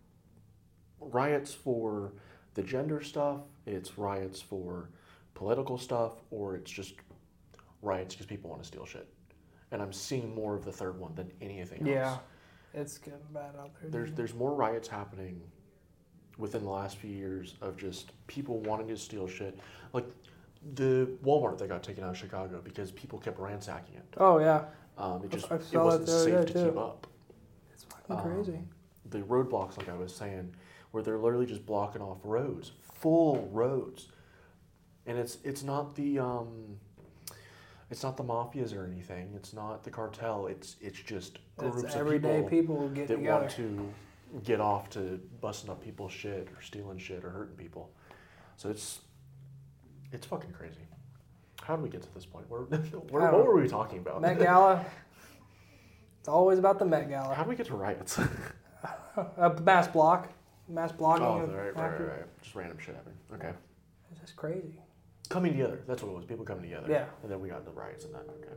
[SPEAKER 1] riots for the gender stuff, it's riots for political stuff, or it's just riots because people want to steal shit, and I'm seeing more of the third one than anything else.
[SPEAKER 2] Yeah. It's getting bad out there.
[SPEAKER 1] There's there's more riots happening within the last few years of just people wanting to steal shit. Like the Walmart that got taken out of Chicago because people kept ransacking it.
[SPEAKER 2] Oh yeah.
[SPEAKER 1] Um, it just
[SPEAKER 2] I
[SPEAKER 1] it
[SPEAKER 2] saw
[SPEAKER 1] wasn't
[SPEAKER 2] that the other
[SPEAKER 1] safe
[SPEAKER 2] day,
[SPEAKER 1] to
[SPEAKER 2] too.
[SPEAKER 1] keep up.
[SPEAKER 2] It's fucking crazy.
[SPEAKER 1] Um, the roadblocks, like I was saying, where they're literally just blocking off roads, full roads, and it's it's not the um, it's not the mafias or anything. It's not the cartel. It's it's just groups
[SPEAKER 2] It's
[SPEAKER 1] of
[SPEAKER 2] everyday
[SPEAKER 1] people,
[SPEAKER 2] people who get
[SPEAKER 1] that
[SPEAKER 2] together.
[SPEAKER 1] want to get off to busting up people's shit or stealing shit or hurting people. So it's it's fucking crazy. How did we get to this point? Where, where
[SPEAKER 2] I
[SPEAKER 1] what
[SPEAKER 2] don't
[SPEAKER 1] were we talking about?
[SPEAKER 2] Met Gala. It's always about the Met Gala.
[SPEAKER 1] How did we get to riots?
[SPEAKER 2] A mass block, mass blocking.
[SPEAKER 1] Oh,
[SPEAKER 2] of-
[SPEAKER 1] right, right, right,
[SPEAKER 2] after-
[SPEAKER 1] right. Just random shit happening. Okay.
[SPEAKER 2] It's just crazy.
[SPEAKER 1] Coming together. That's what it was. People coming together.
[SPEAKER 2] Yeah.
[SPEAKER 1] And then we got the riots and that. Okay.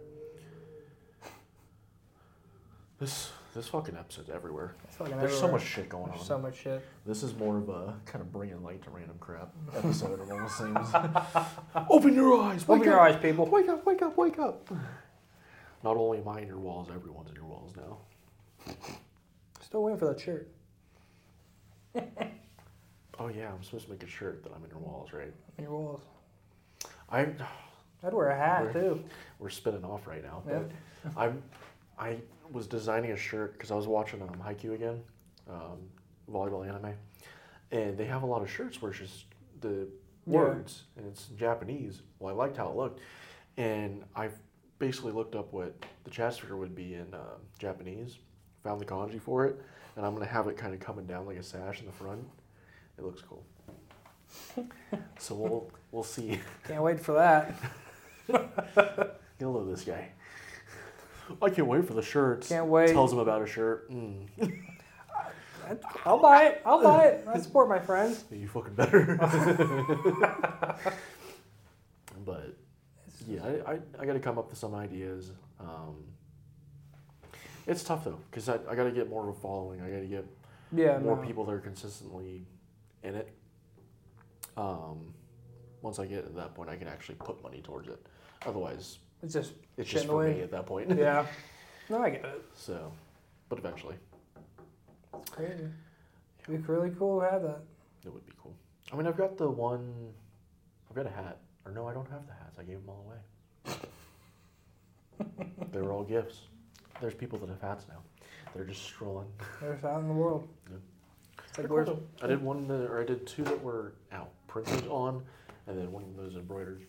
[SPEAKER 1] This this fucking episode's everywhere.
[SPEAKER 2] It's fucking
[SPEAKER 1] There's so
[SPEAKER 2] everywhere.
[SPEAKER 1] much shit going
[SPEAKER 2] There's
[SPEAKER 1] on.
[SPEAKER 2] so much shit.
[SPEAKER 1] This is more of a kind of bringing light to random crap episode. It almost seems. Open your eyes. Wake
[SPEAKER 2] Open your
[SPEAKER 1] up.
[SPEAKER 2] eyes, people.
[SPEAKER 1] Wake up! Wake up! Wake up! Not only am I in your walls, everyone's in your walls now.
[SPEAKER 2] Still waiting for that shirt.
[SPEAKER 1] Oh yeah, I'm supposed to make a shirt that I'm in your walls, right?
[SPEAKER 2] On your walls.
[SPEAKER 1] I
[SPEAKER 2] I'd wear a hat
[SPEAKER 1] We're-
[SPEAKER 2] too.
[SPEAKER 1] we're spinning off right now,
[SPEAKER 2] Yeah.
[SPEAKER 1] but I'm I was designing a shirt because I was watching um, Haikyuu again, um, volleyball anime, and they have a lot of shirts where it's just the
[SPEAKER 2] Yeah.
[SPEAKER 1] words and it's in Japanese. Well, I liked how it looked, and I basically looked up what the chest figure would be in uh, Japanese, found the kanji for it, and I'm gonna have it kind of coming down like a sash in the front. It looks cool. So we'll we'll see.
[SPEAKER 2] Can't wait for that.
[SPEAKER 1] You'll know this guy. I can't wait for the shirts.
[SPEAKER 2] Can't wait.
[SPEAKER 1] Tells him about a shirt. Mm.
[SPEAKER 2] I'll buy it. I'll buy it. I support my friends.
[SPEAKER 1] You fucking better. But yeah, I, I, I got to come up with some ideas. Um, it's tough though, because I, I got to get more of a following. I got to get
[SPEAKER 2] Yeah,
[SPEAKER 1] more
[SPEAKER 2] no.
[SPEAKER 1] people that are consistently in it. Um, once I get to that point, I can actually put money towards it. Otherwise,
[SPEAKER 2] It's just
[SPEAKER 1] it's
[SPEAKER 2] shit
[SPEAKER 1] just
[SPEAKER 2] in the
[SPEAKER 1] for me
[SPEAKER 2] wind.
[SPEAKER 1] at that point.
[SPEAKER 2] Yeah. No, I get it.
[SPEAKER 1] So, but eventually,
[SPEAKER 2] It's crazy. It'd be really cool to have that.
[SPEAKER 1] it would be cool. I mean, I've got the one. I've got a hat. Or no, I don't have the hats. I gave them all away. They were all gifts. There's people that have hats now. They're just strolling.
[SPEAKER 2] They're just out in the world.
[SPEAKER 1] Yeah.
[SPEAKER 2] It's like,
[SPEAKER 1] They're
[SPEAKER 2] where's
[SPEAKER 1] cool, though. I did one, that, or I did two that were out, printed on, and then one of those embroidered.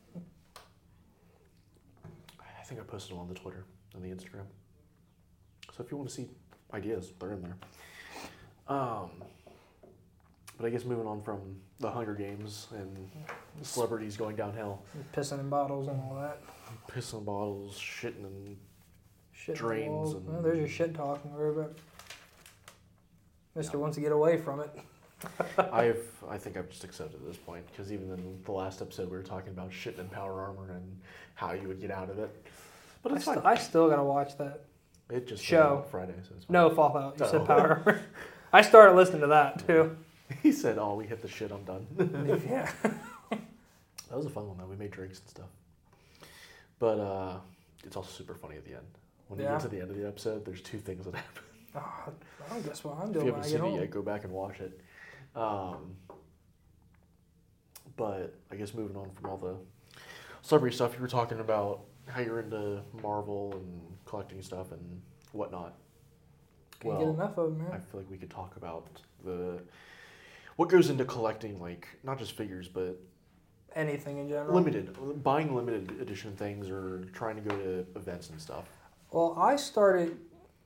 [SPEAKER 1] I think I posted them on the Twitter and the Instagram. So if you want to see ideas, they're in there. Um, but I guess moving on from the Hunger Games and celebrities going downhill,
[SPEAKER 2] pissing in bottles and all that.
[SPEAKER 1] pissing bottles, shitting, and
[SPEAKER 2] Shit in the
[SPEAKER 1] Drains
[SPEAKER 2] walls.
[SPEAKER 1] and-
[SPEAKER 2] Well, there's your shit talking. But Mister wants to get away from it.
[SPEAKER 1] I've I think I've just accepted at this point because even in the last episode we were talking about shitting in power armor and how you would get out of it. But
[SPEAKER 2] I,
[SPEAKER 1] it's
[SPEAKER 2] st-
[SPEAKER 1] fine.
[SPEAKER 2] I still gotta watch that.
[SPEAKER 1] It just
[SPEAKER 2] show.
[SPEAKER 1] came out Friday, so it's fine.
[SPEAKER 2] No, Fallout. You
[SPEAKER 1] Oh.
[SPEAKER 2] said Power Armor. I started listening to that too.
[SPEAKER 1] He said, "Oh, we hit the shit. I'm done."
[SPEAKER 2] Yeah.
[SPEAKER 1] That was a fun one though. We made drinks and stuff. But uh, it's also super funny at the end. When you
[SPEAKER 2] Yeah.
[SPEAKER 1] get to the end of the episode, there's two things that happen.
[SPEAKER 2] Oh, I don't guess what I'm
[SPEAKER 1] If
[SPEAKER 2] doing
[SPEAKER 1] you
[SPEAKER 2] when
[SPEAKER 1] haven't
[SPEAKER 2] I
[SPEAKER 1] seen
[SPEAKER 2] get
[SPEAKER 1] it
[SPEAKER 2] home.
[SPEAKER 1] yet, go back and watch it. Um, but I guess moving on from all the celebrity stuff, you were talking about how you're into Marvel and collecting stuff and whatnot.
[SPEAKER 2] Can't
[SPEAKER 1] well,
[SPEAKER 2] get enough of them,
[SPEAKER 1] I
[SPEAKER 2] man.
[SPEAKER 1] feel like we could talk about the what goes into collecting, like not just figures, but
[SPEAKER 2] Anything in general.
[SPEAKER 1] limited, buying limited edition things or trying to go to events and stuff.
[SPEAKER 2] Well, I started.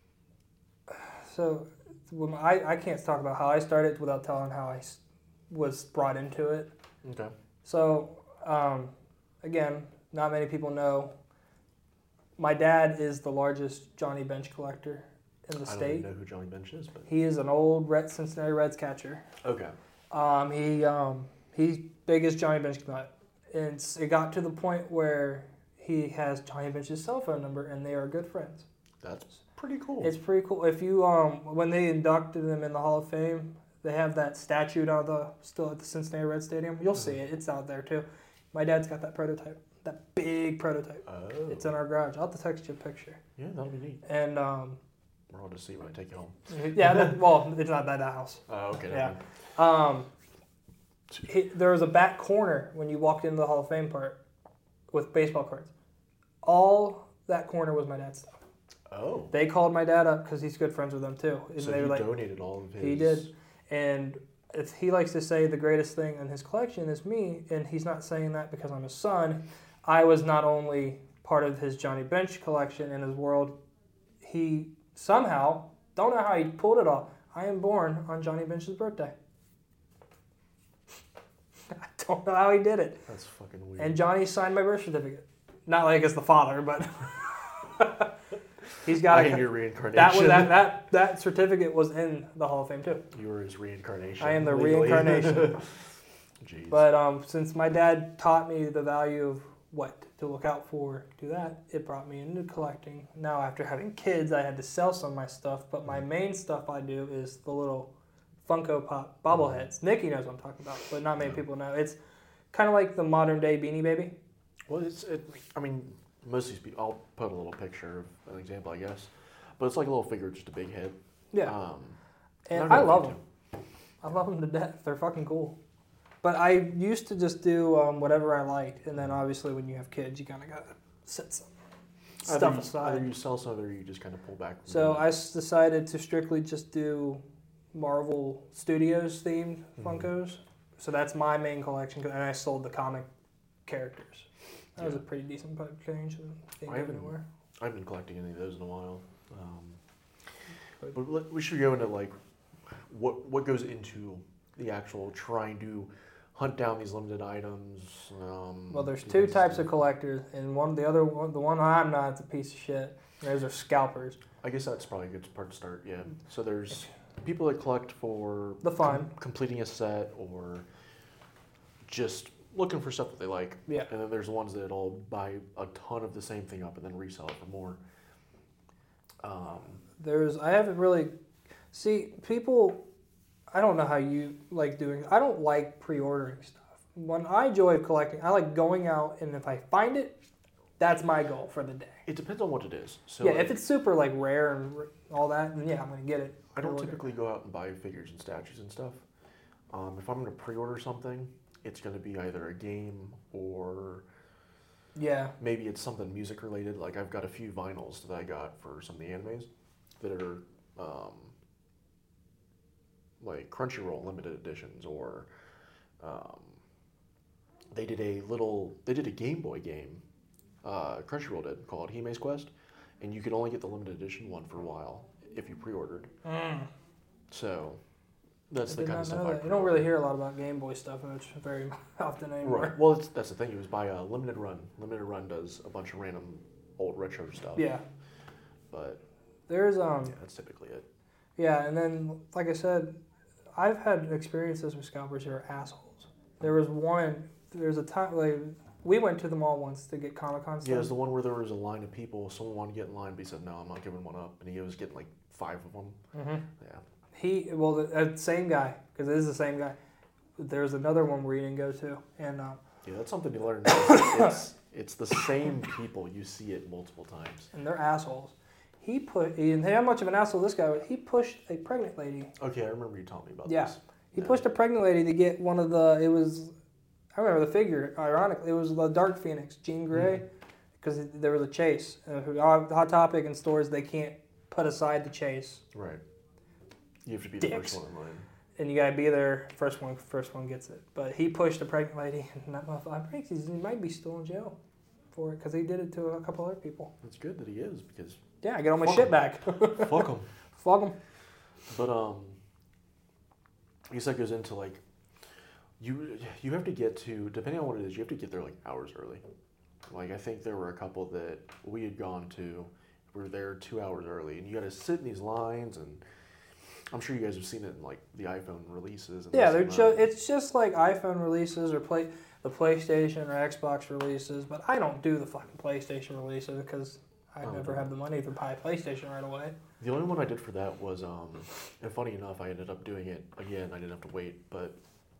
[SPEAKER 2] So, when I I can't talk about how I started without telling how I s- was brought into it.
[SPEAKER 1] Okay.
[SPEAKER 2] So, um, again, not many people know. My dad is the largest Johnny Bench collector in the
[SPEAKER 1] I don't
[SPEAKER 2] state.
[SPEAKER 1] even know who Johnny Bench is, but
[SPEAKER 2] He is an old Red Cincinnati Reds catcher.
[SPEAKER 1] okay.
[SPEAKER 2] Um, he um, he's big as Johnny Bench nut. And it's- it got to the point where he has Johnny Bench's cell phone number, and they are good friends.
[SPEAKER 1] That's pretty cool.
[SPEAKER 2] It's pretty cool. If you um, when they inducted him in the Hall of Fame, they have that statue on the still at the Cincinnati Red Stadium. You'll see it. It's out there too. My dad's got that prototype, that big prototype.
[SPEAKER 1] oh.
[SPEAKER 2] It's in our garage. I'll have to text you a picture.
[SPEAKER 1] Yeah, that'll be neat.
[SPEAKER 2] And um,
[SPEAKER 1] Or I'll just see when I take you home.
[SPEAKER 2] Yeah, that, well, it's not that house.
[SPEAKER 1] Oh, okay.
[SPEAKER 2] Yeah.
[SPEAKER 1] never
[SPEAKER 2] Um, he, there was a back corner when you walked into the Hall of Fame part with baseball cards. All that corner was my dad's stuff.
[SPEAKER 1] mind. Oh.
[SPEAKER 2] They called my dad up because he's good friends with them too. And
[SPEAKER 1] So
[SPEAKER 2] they
[SPEAKER 1] he
[SPEAKER 2] were like,
[SPEAKER 1] donated all of his.
[SPEAKER 2] he did. And it's, he likes to say the greatest thing in his collection is me, and he's not saying that because I'm his son. I was not only part of his Johnny Bench collection in his world, he somehow, don't know how he pulled it off, I am born on Johnny Bench's birthday. I don't know how he did it.
[SPEAKER 1] That's fucking weird.
[SPEAKER 2] And Johnny signed my birth certificate. Not like as the father, but he's got
[SPEAKER 1] I
[SPEAKER 2] a,
[SPEAKER 1] am your reincarnation.
[SPEAKER 2] that, was, that, that, that certificate was in the Hall of Fame too.
[SPEAKER 1] You were his reincarnation.
[SPEAKER 2] I am the
[SPEAKER 1] legally.
[SPEAKER 2] reincarnation.
[SPEAKER 1] Jeez.
[SPEAKER 2] But um, since my dad taught me the value of what to look out for, do that, it brought me into collecting. Now, after having kids, I had to sell some of my stuff, but my main stuff I do is the little Funko Pop bobbleheads. Nikki knows what I'm talking about, but not many
[SPEAKER 1] Yeah.
[SPEAKER 2] people know. It's kind of like the modern day Beanie Baby.
[SPEAKER 1] Well, it's. It, I mean, most of these people. I'll put a little picture of an example, I guess. But it's like a little figure, just a big head.
[SPEAKER 2] Yeah,
[SPEAKER 1] Um,
[SPEAKER 2] and
[SPEAKER 1] don't
[SPEAKER 2] I
[SPEAKER 1] know if
[SPEAKER 2] love
[SPEAKER 1] you
[SPEAKER 2] them. I love them to death. They're fucking cool. But I used to just do um, whatever I liked, and then obviously when you have kids, you kind of gotta set some
[SPEAKER 1] do. Either
[SPEAKER 2] stuff
[SPEAKER 1] you,
[SPEAKER 2] aside.
[SPEAKER 1] Either you sell some, or you just kind of pull back. From
[SPEAKER 2] So
[SPEAKER 1] doing
[SPEAKER 2] I s- decided to strictly just do Marvel Studios themed
[SPEAKER 1] Mhm.
[SPEAKER 2] Funkos. So that's my main collection, 'cause- and I sold the comic characters. That was a
[SPEAKER 1] Yeah.
[SPEAKER 2] pretty decent bug change. And didn't
[SPEAKER 1] I
[SPEAKER 2] go
[SPEAKER 1] haven't-
[SPEAKER 2] anywhere.
[SPEAKER 1] I haven't been collecting any of those in a while. Um,
[SPEAKER 2] But-
[SPEAKER 1] but let- we should go into like what what goes into the actual trying to hunt down these limited items. Um,
[SPEAKER 2] Well, there's
[SPEAKER 1] do
[SPEAKER 2] two
[SPEAKER 1] this
[SPEAKER 2] types
[SPEAKER 1] stuff.
[SPEAKER 2] of collectors, and one the other one, the one I'm not, is a piece of shit. Those are scalpers.
[SPEAKER 1] I guess that's probably a good part to start. Yeah. So there's people that collect for
[SPEAKER 2] The fun.
[SPEAKER 1] completing a set or just looking for stuff that they like.
[SPEAKER 2] Yeah.
[SPEAKER 1] And then there's ones that'll buy a ton of the same thing up and then resell it for more. Um,
[SPEAKER 2] There's I haven't really see people. I don't know how you like doing. I don't like pre-ordering stuff. When I enjoy collecting, I like going out, and if I find it, that's my goal for the day.
[SPEAKER 1] it depends on what it is. So
[SPEAKER 2] yeah,
[SPEAKER 1] like,
[SPEAKER 2] if it's super like rare and r- all that, then yeah, I'm gonna get it.
[SPEAKER 1] I don't
[SPEAKER 2] Pre-order.
[SPEAKER 1] typically go out and buy figures and statues and stuff. Um, if I'm going to pre-order something, it's going to be either a game or
[SPEAKER 2] Yeah,
[SPEAKER 1] maybe it's something music related. Like I've got a few vinyls that I got for some of the animes that are um, like Crunchyroll limited editions, or um, they did a little they did a Game Boy game. Uh, Crunchyroll did called Hime's Quest, and you could only get the limited edition one for a while if you pre-ordered.
[SPEAKER 2] mm.
[SPEAKER 1] So that's
[SPEAKER 2] I
[SPEAKER 1] the
[SPEAKER 2] did
[SPEAKER 1] kind
[SPEAKER 2] not
[SPEAKER 1] of stuff
[SPEAKER 2] know
[SPEAKER 1] I
[SPEAKER 2] that. You don't really hear a lot about Game Boy stuff much very often anymore.
[SPEAKER 1] Right. Well, it's, that's the thing. It was by a limited run. Limited run does a bunch of random old retro stuff.
[SPEAKER 2] Yeah,
[SPEAKER 1] But
[SPEAKER 2] there's um.
[SPEAKER 1] yeah, that's typically it.
[SPEAKER 2] Yeah, and then like I said, I've had experiences with scalpers who are assholes. There was one. There's a time like we went to the mall once to get Comic Con stuff.
[SPEAKER 1] Yeah, it was the one where there was a line of people. Someone wanted to get in line, but he said, "No, I'm not giving one up." And he was getting like five of them.
[SPEAKER 2] hmm
[SPEAKER 1] Yeah.
[SPEAKER 2] He well, the uh, same guy because it is the same guy. There's another one where he didn't go to, and uh,
[SPEAKER 1] Yeah, that's something you learn. it's it's the same people. You see it multiple times.
[SPEAKER 2] and they're assholes. He put and how much of an asshole this guy was. He pushed a pregnant lady.
[SPEAKER 1] Okay, I remember you telling me about
[SPEAKER 2] Yeah.
[SPEAKER 1] this.
[SPEAKER 2] He
[SPEAKER 1] Yeah.
[SPEAKER 2] pushed a pregnant lady to get one of the. It was, I remember the figure. Ironically, it was the Dark Phoenix, Jean Grey, because there was a chase. Uh, hot Hot Topic in stores they can't put aside the chase,
[SPEAKER 1] Right. You have to be the
[SPEAKER 2] Dicks.
[SPEAKER 1] first one in line.
[SPEAKER 2] and you gotta be there. First one, first one gets it. But he pushed a pregnant lady, and that motherfucker, I think he's- he might be still in jail for it because he did it to a couple other people.
[SPEAKER 1] It's good that he is because
[SPEAKER 2] Yeah, I get all my
[SPEAKER 1] Fuck
[SPEAKER 2] shit
[SPEAKER 1] him.
[SPEAKER 2] back.
[SPEAKER 1] fuck him.
[SPEAKER 2] Fuck him.
[SPEAKER 1] But um, I guess that goes into like you you have to get to depending on what it is, you have to get there like hours early. Like I think there were a couple that we had gone to, we were there two hours early, and you got to sit in these lines, and I'm sure you guys have seen it in like the iPhone releases. And
[SPEAKER 2] Yeah,
[SPEAKER 1] this
[SPEAKER 2] they're
[SPEAKER 1] and
[SPEAKER 2] ju-
[SPEAKER 1] that.
[SPEAKER 2] it's just like iPhone releases or play the PlayStation or Xbox releases, but I don't do the fucking PlayStation releases because I
[SPEAKER 1] Oh,
[SPEAKER 2] never
[SPEAKER 1] okay.
[SPEAKER 2] have the money to buy a PlayStation right away.
[SPEAKER 1] The only one I did for that was, um, and funny enough, I ended up doing it again. I didn't have to wait, but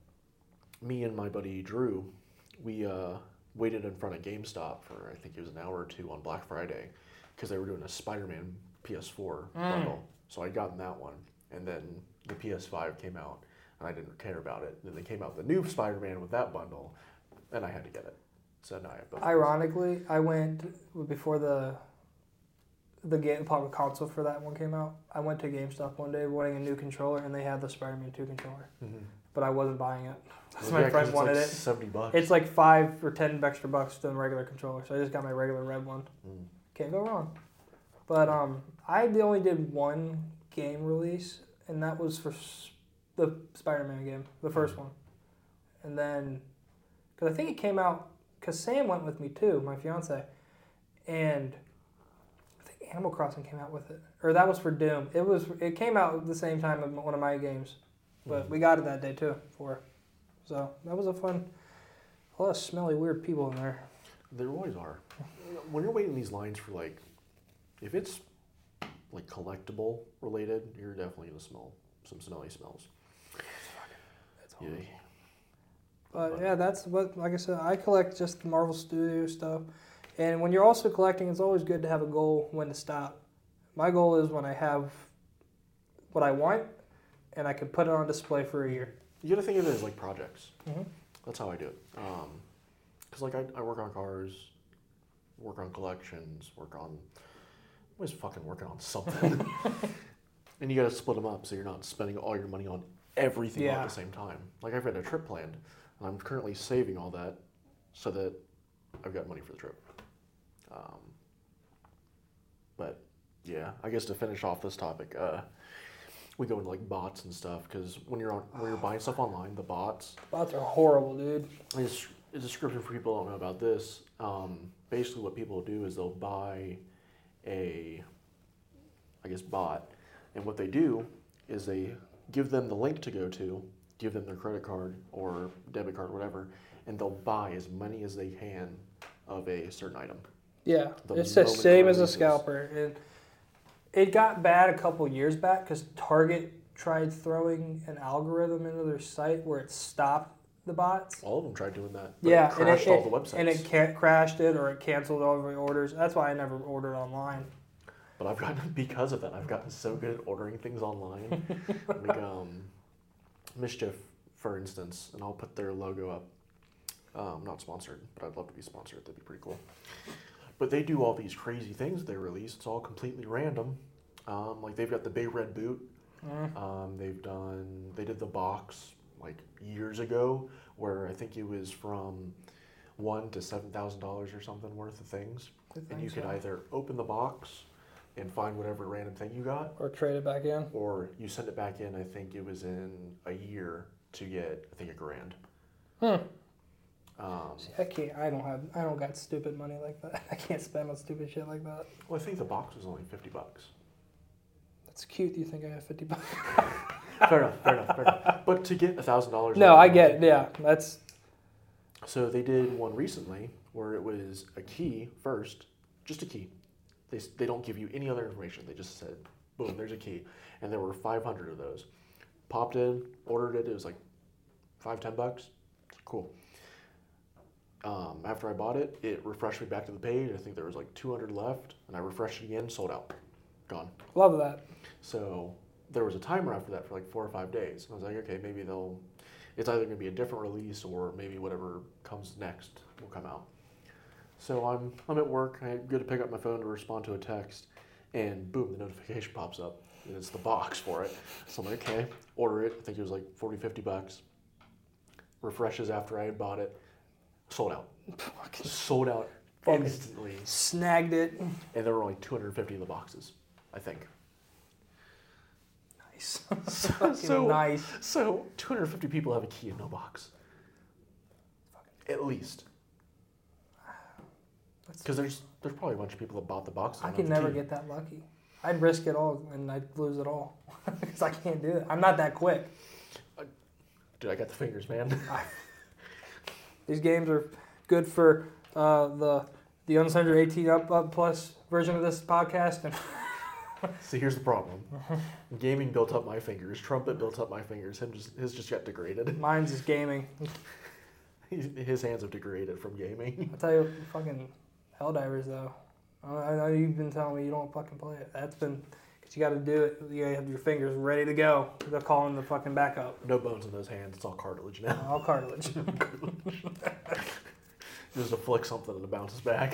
[SPEAKER 1] me and my buddy Drew, we uh, waited in front of GameStop for I think it was an hour or two on Black Friday because they were doing a Spider-Man P S four
[SPEAKER 2] Mm.
[SPEAKER 1] bundle, so I'd gotten that one, and then the P S five came out, and I didn't care about it. Then they came out the new Spider-Man with that bundle, and I had to get it. So now I have both.
[SPEAKER 2] Ironically, I went before the the game public console for that one came out. I went to GameStop one day wanting a new controller, and they had the Spider-Man two controller,
[SPEAKER 1] Mm-hmm.
[SPEAKER 2] but I wasn't buying it.
[SPEAKER 1] Well,
[SPEAKER 2] my
[SPEAKER 1] yeah, 'cause
[SPEAKER 2] friend
[SPEAKER 1] it's
[SPEAKER 2] wanted
[SPEAKER 1] like
[SPEAKER 2] it.
[SPEAKER 1] Seventy bucks.
[SPEAKER 2] It's like five or ten extra bucks than the regular controller, so I just got my regular red one.
[SPEAKER 1] Mm.
[SPEAKER 2] Can't go wrong. But um, I only did one game release, and that was for s- the Spider-Man game, the first
[SPEAKER 1] Mhm.
[SPEAKER 2] one. And then, because I think it came out, because Sam went with me too, my fiance, and I think Animal Crossing came out with it, or that was for Doom. It was it came out at the same time of one of my games, but
[SPEAKER 1] Mhm.
[SPEAKER 2] we got it that day too for. So that was a fun. A lot of smelly, weird people in there.
[SPEAKER 1] There always are. When you're waiting these lines for like, if it's like collectible related, you're definitely gonna smell some smelly smells.
[SPEAKER 2] That's
[SPEAKER 1] Yeah.
[SPEAKER 2] horrible. But yeah, that's what. Like I said, I collect just the Marvel Studio stuff, and when you're also collecting, it's always good to have a goal when to stop. My goal is when I have what I want, and I can put it on display for a year.
[SPEAKER 1] You gotta think of it as like projects.
[SPEAKER 2] Mm-hmm.
[SPEAKER 1] That's how I do it. Um, cause like I, I work on cars, work on collections, work on, I'm always fucking working on something. And you gotta split them up so you're not spending all your money on everything all
[SPEAKER 2] Yeah.
[SPEAKER 1] at the same time. Like I've got a trip planned, and I'm currently saving all that so that I've got money for the trip. Um, but yeah, I guess to finish off this topic, uh, we go into like bots and stuff because when you're on when you're buying stuff online, the bots.
[SPEAKER 2] Bots are horrible, dude.
[SPEAKER 1] Is a description for people who don't know about this. Um, basically, what people do is they'll buy a, I guess, bot, and what they do is they give them the link to go to, give them their credit card or debit card, whatever, and they'll buy as many as they can of a certain item.
[SPEAKER 2] Yeah,
[SPEAKER 1] The
[SPEAKER 2] it's the
[SPEAKER 1] moment
[SPEAKER 2] same
[SPEAKER 1] it
[SPEAKER 2] as a
[SPEAKER 1] releases.
[SPEAKER 2] scalper. It, it got bad a couple years back because Target tried throwing an algorithm into their site where it stopped the bots.
[SPEAKER 1] All of them tried doing that. But
[SPEAKER 2] Yeah,
[SPEAKER 1] it
[SPEAKER 2] and
[SPEAKER 1] crashed
[SPEAKER 2] it,
[SPEAKER 1] all
[SPEAKER 2] it-
[SPEAKER 1] the websites.
[SPEAKER 2] and it ca- crashed it or it canceled all of my orders. That's why I never ordered online.
[SPEAKER 1] But I've gotten because of that. I've gotten so good at ordering things online. Like um, Mischief, for instance, and I'll put their logo up. Um, not sponsored, but I'd love to be sponsored. That'd be pretty cool. But they do all these crazy things they release. It's all completely random. Um, like they've got the big red boot.
[SPEAKER 2] Mm.
[SPEAKER 1] Um, they've done. They did the box like years ago, where I think it was from one to seven thousand dollars or something worth of things, and you could
[SPEAKER 2] so.
[SPEAKER 1] either open the box and find whatever random thing you got,
[SPEAKER 2] Or trade it back in.
[SPEAKER 1] or you send it back in. I think it was in a year to get, I think, a grand.
[SPEAKER 2] Hmm.
[SPEAKER 1] Um,
[SPEAKER 2] See, I can't. I don't have. I don't got stupid money like that. I can't spend on stupid shit like that.
[SPEAKER 1] well, I think the box was only fifty bucks.
[SPEAKER 2] That's cute. You think I have fifty bucks?
[SPEAKER 1] Fair enough, fair enough, fair enough. But to get a thousand dollars.
[SPEAKER 2] No, I get it. Yeah, that's.
[SPEAKER 1] So they did one recently where it was a key first, just a key. They s- they don't give you any other information. They just said, boom, there's a key, and there were five hundred of those. Popped in, ordered it. It was like five, ten bucks. Cool. Um, after I bought it, it refreshed me back to the page. I think there was like two hundred left, and I refreshed it again, sold out, gone.
[SPEAKER 2] Love that.
[SPEAKER 1] So there was a timer after that for like four or five days. And I was like, okay, maybe they'll, it's either going to be a different release or maybe whatever comes next will come out. So I'm I'm at work. I go to pick up my phone to respond to a text, and boom, the notification pops up, and it's the box for it. So I'm like, okay, order it. I think it was like forty, fifty bucks. Refreshes after I had bought it. Sold out. Sold out
[SPEAKER 2] Fucking
[SPEAKER 1] instantly.
[SPEAKER 2] snagged it.
[SPEAKER 1] And there were only two hundred fifty of the boxes, I think.
[SPEAKER 2] Nice.
[SPEAKER 1] So,
[SPEAKER 2] Fucking
[SPEAKER 1] so,
[SPEAKER 2] nice.
[SPEAKER 1] so two hundred fifty people have a key and no box. At least.
[SPEAKER 2] That's-
[SPEAKER 1] Because there's there's probably a bunch of people that bought the box.
[SPEAKER 2] I
[SPEAKER 1] and
[SPEAKER 2] could
[SPEAKER 1] don't have
[SPEAKER 2] never
[SPEAKER 1] the key.
[SPEAKER 2] get that lucky. I'd risk it all and I'd lose it all because I can't do it. I'm not that quick.
[SPEAKER 1] Dude, I got the fingers, man.
[SPEAKER 2] These games are good for uh, the the under eighteen up, up plus version of this podcast. And
[SPEAKER 1] See, here's the problem. Gaming built up my fingers. Trumpet built up my fingers. Him just his just got degraded.
[SPEAKER 2] mine's is gaming.
[SPEAKER 1] He's, his hands have degraded from gaming.
[SPEAKER 2] I'll tell you, fucking Helldivers though. I I know you've been telling me you don't fucking play it. That's been, because you got to do it. You got to have your fingers ready to go. They're calling the fucking backup.
[SPEAKER 1] No bones in those hands. It's all cartilage now.
[SPEAKER 2] All cartilage.
[SPEAKER 1] Just to flick something and it bounces back.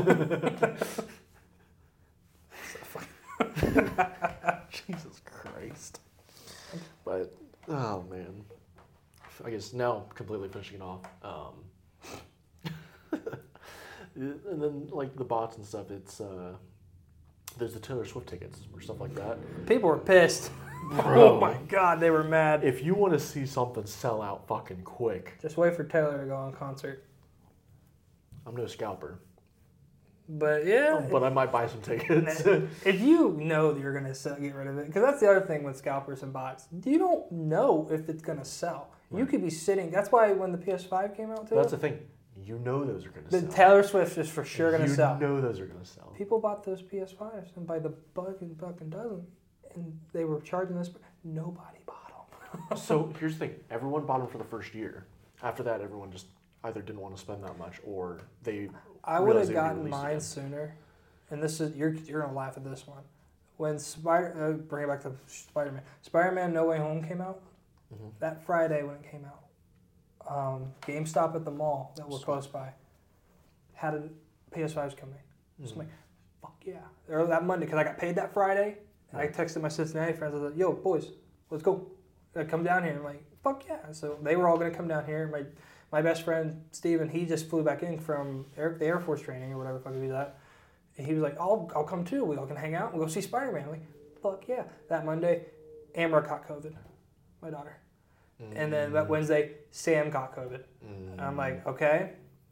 [SPEAKER 1] Jesus Christ. But, oh man. I guess now completely finishing off. Um, and then, like, the bots and stuff, it's, uh, there's the Taylor Swift tickets or stuff like that.
[SPEAKER 2] People were pissed.
[SPEAKER 1] Bro.
[SPEAKER 2] Oh my God, they were mad.
[SPEAKER 1] If you want to see something sell out fucking quick,
[SPEAKER 2] Just wait for Taylor to go on concert.
[SPEAKER 1] I'm no scalper.
[SPEAKER 2] But yeah,
[SPEAKER 1] But I might buy some tickets.
[SPEAKER 2] if you know that you're gonna sell, get rid of it, because that's the other thing with scalpers and bots. You don't know if it's gonna sell. You
[SPEAKER 1] Right.
[SPEAKER 2] could be sitting. That's why when the P S five came out too,
[SPEAKER 1] That's the thing. You know those are going to
[SPEAKER 2] the
[SPEAKER 1] sell.
[SPEAKER 2] Taylor Swift is for sure gonna
[SPEAKER 1] you
[SPEAKER 2] sell.
[SPEAKER 1] You know those are going to sell.
[SPEAKER 2] People bought those P S fives and by the fucking fucking dozen, and they were charging this. Nobody bought them.
[SPEAKER 1] So here's the thing. Everyone bought them for the first year. After that, everyone just either didn't want to spend that much or they
[SPEAKER 2] I would have
[SPEAKER 1] realized they
[SPEAKER 2] gotten
[SPEAKER 1] re-released
[SPEAKER 2] mine
[SPEAKER 1] again.
[SPEAKER 2] sooner, and this is you're you're gonna laugh at this one. When Spider uh, bring it back to Spider-Man, Spider-Man No Way Home came out
[SPEAKER 1] Mhm.
[SPEAKER 2] that Friday when it came out. Um, GameStop at the mall that we're close by had a P S fives coming. So I'm like, fuck yeah! Or that Monday because I got paid that Friday. And I texted my Cincinnati friends. I was like, yo boys, let's go. Uh, come down here. I'm like, fuck yeah! So they were all gonna come down here. My my best friend Steven, he just flew back in from air, the Air Force training or whatever the fuck he was at. And he was like, I'll, I'll come too. We all can hang out and go see Spider-Man. I'm like, fuck yeah. That Monday, Amber caught COVID, my daughter.
[SPEAKER 1] Mm-hmm.
[SPEAKER 2] And then that Wednesday, Sam got COVID.
[SPEAKER 1] Mm-hmm.
[SPEAKER 2] And I'm like, okay.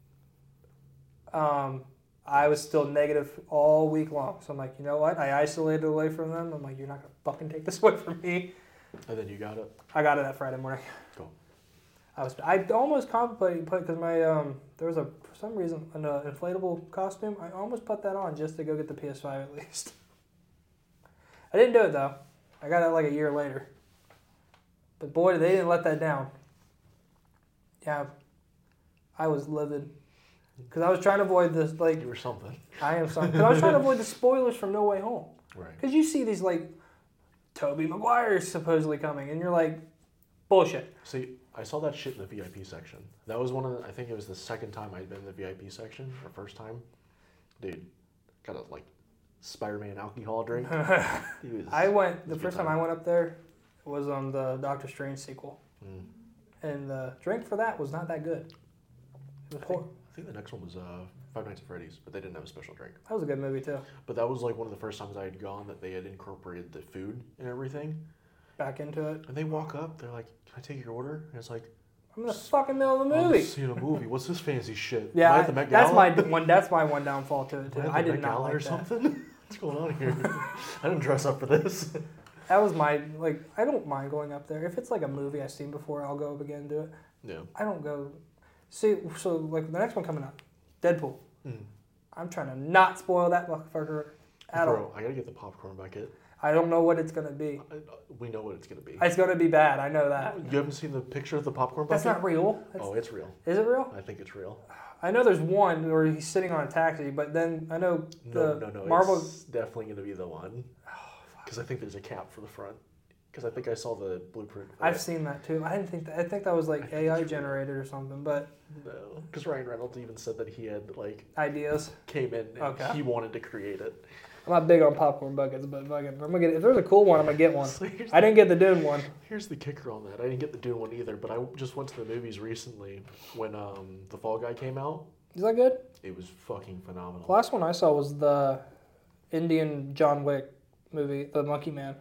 [SPEAKER 2] Um, I was still negative all week long. So I'm like, you know what? I isolated away from them. I'm like, you're not going to fucking take this away from me.
[SPEAKER 1] And then you got it.
[SPEAKER 2] I got it that Friday morning.
[SPEAKER 1] Cool.
[SPEAKER 2] I was I almost contemplated put because my um there was a for some reason an uh, inflatable costume. I almost put that on just to go get the P S five at least. I didn't do it though. I got it like a year later. But boy, they didn't let that down. Yeah, I was livid because I was trying to avoid this like
[SPEAKER 1] You were something.
[SPEAKER 2] I am something. Because I was trying to avoid the spoilers from No Way Home.
[SPEAKER 1] Right.
[SPEAKER 2] Because you see these like Tobey Maguire is supposedly coming, and you're like, bullshit.
[SPEAKER 1] See, I saw that shit in the V I P section. That was one of the, I think it was the second time I'd been in the V I P section, or first time. Dude, got a, like, Spider-Man alcohol drink. He was,
[SPEAKER 2] I went, the
[SPEAKER 1] it was
[SPEAKER 2] first
[SPEAKER 1] good
[SPEAKER 2] time I went up there was on the Doctor Strange sequel.
[SPEAKER 1] Mm.
[SPEAKER 2] And the drink for that was not that good. It was
[SPEAKER 1] I
[SPEAKER 2] poor.
[SPEAKER 1] think, I think the next one was uh, Five Nights at Freddy's, but they didn't have a special drink.
[SPEAKER 2] That was a good movie too.
[SPEAKER 1] But that was like one of the first times I had gone that they had incorporated the food and everything.
[SPEAKER 2] Back into it.
[SPEAKER 1] And they walk up, they're like, "Can I take your order?" And it's like,
[SPEAKER 2] I'm in the fucking middle of the
[SPEAKER 1] "I'm
[SPEAKER 2] movie.
[SPEAKER 1] seeing a movie. What's this fancy shit?"
[SPEAKER 2] Yeah,
[SPEAKER 1] Am I
[SPEAKER 2] I-
[SPEAKER 1] at the Met
[SPEAKER 2] that's
[SPEAKER 1] Gala?
[SPEAKER 2] my one. That's my one downfall to it
[SPEAKER 1] Am
[SPEAKER 2] too.
[SPEAKER 1] I, at the
[SPEAKER 2] I did
[SPEAKER 1] Met
[SPEAKER 2] not
[SPEAKER 1] Gala
[SPEAKER 2] like
[SPEAKER 1] or
[SPEAKER 2] that.
[SPEAKER 1] something. What's going on here? I didn't dress up for this.
[SPEAKER 2] That was my like. I don't mind going up there if it's like a movie I've seen before. I'll go up again and do it.
[SPEAKER 1] Yeah.
[SPEAKER 2] I don't go. See, so like the next one coming up, Deadpool.
[SPEAKER 1] Mm.
[SPEAKER 2] I'm trying to not spoil that motherfucker at
[SPEAKER 1] Bro,
[SPEAKER 2] all.
[SPEAKER 1] I gotta get the popcorn bucket.
[SPEAKER 2] I don't know what it's gonna be.
[SPEAKER 1] I, we know what it's gonna be.
[SPEAKER 2] It's gonna be bad. I know that.
[SPEAKER 1] You haven't seen the picture of the popcorn bucket?
[SPEAKER 2] That's not real. That's,
[SPEAKER 1] Oh, it's real.
[SPEAKER 2] is it real?
[SPEAKER 1] I think it's real.
[SPEAKER 2] I know there's one where he's sitting on a taxi, but then I know
[SPEAKER 1] No,
[SPEAKER 2] the
[SPEAKER 1] no, no.
[SPEAKER 2] Marvel.
[SPEAKER 1] It's definitely gonna be the one. Because I think there's a cap for the front. Because I think I saw the blueprint. For
[SPEAKER 2] I've
[SPEAKER 1] it.
[SPEAKER 2] seen that too. I didn't think that. I think that was like
[SPEAKER 1] I think
[SPEAKER 2] A I
[SPEAKER 1] it's real.
[SPEAKER 2] generated or something. But
[SPEAKER 1] No, because Ryan Reynolds even said that he had like
[SPEAKER 2] ideas.
[SPEAKER 1] came in and
[SPEAKER 2] Okay.
[SPEAKER 1] he wanted to create it.
[SPEAKER 2] I'm not big on popcorn buckets, but fucking, I'm gonna get. If there's a cool one, I'm gonna get one.
[SPEAKER 1] So here's,
[SPEAKER 2] I didn't get the Dune one.
[SPEAKER 1] here's the kicker on that. I didn't get the Dune one either, but I just went to the movies recently when um, the Fall Guy came out.
[SPEAKER 2] Is that good?
[SPEAKER 1] It was fucking phenomenal.
[SPEAKER 2] The last one I saw was the Indian John Wick movie, The Monkey Man.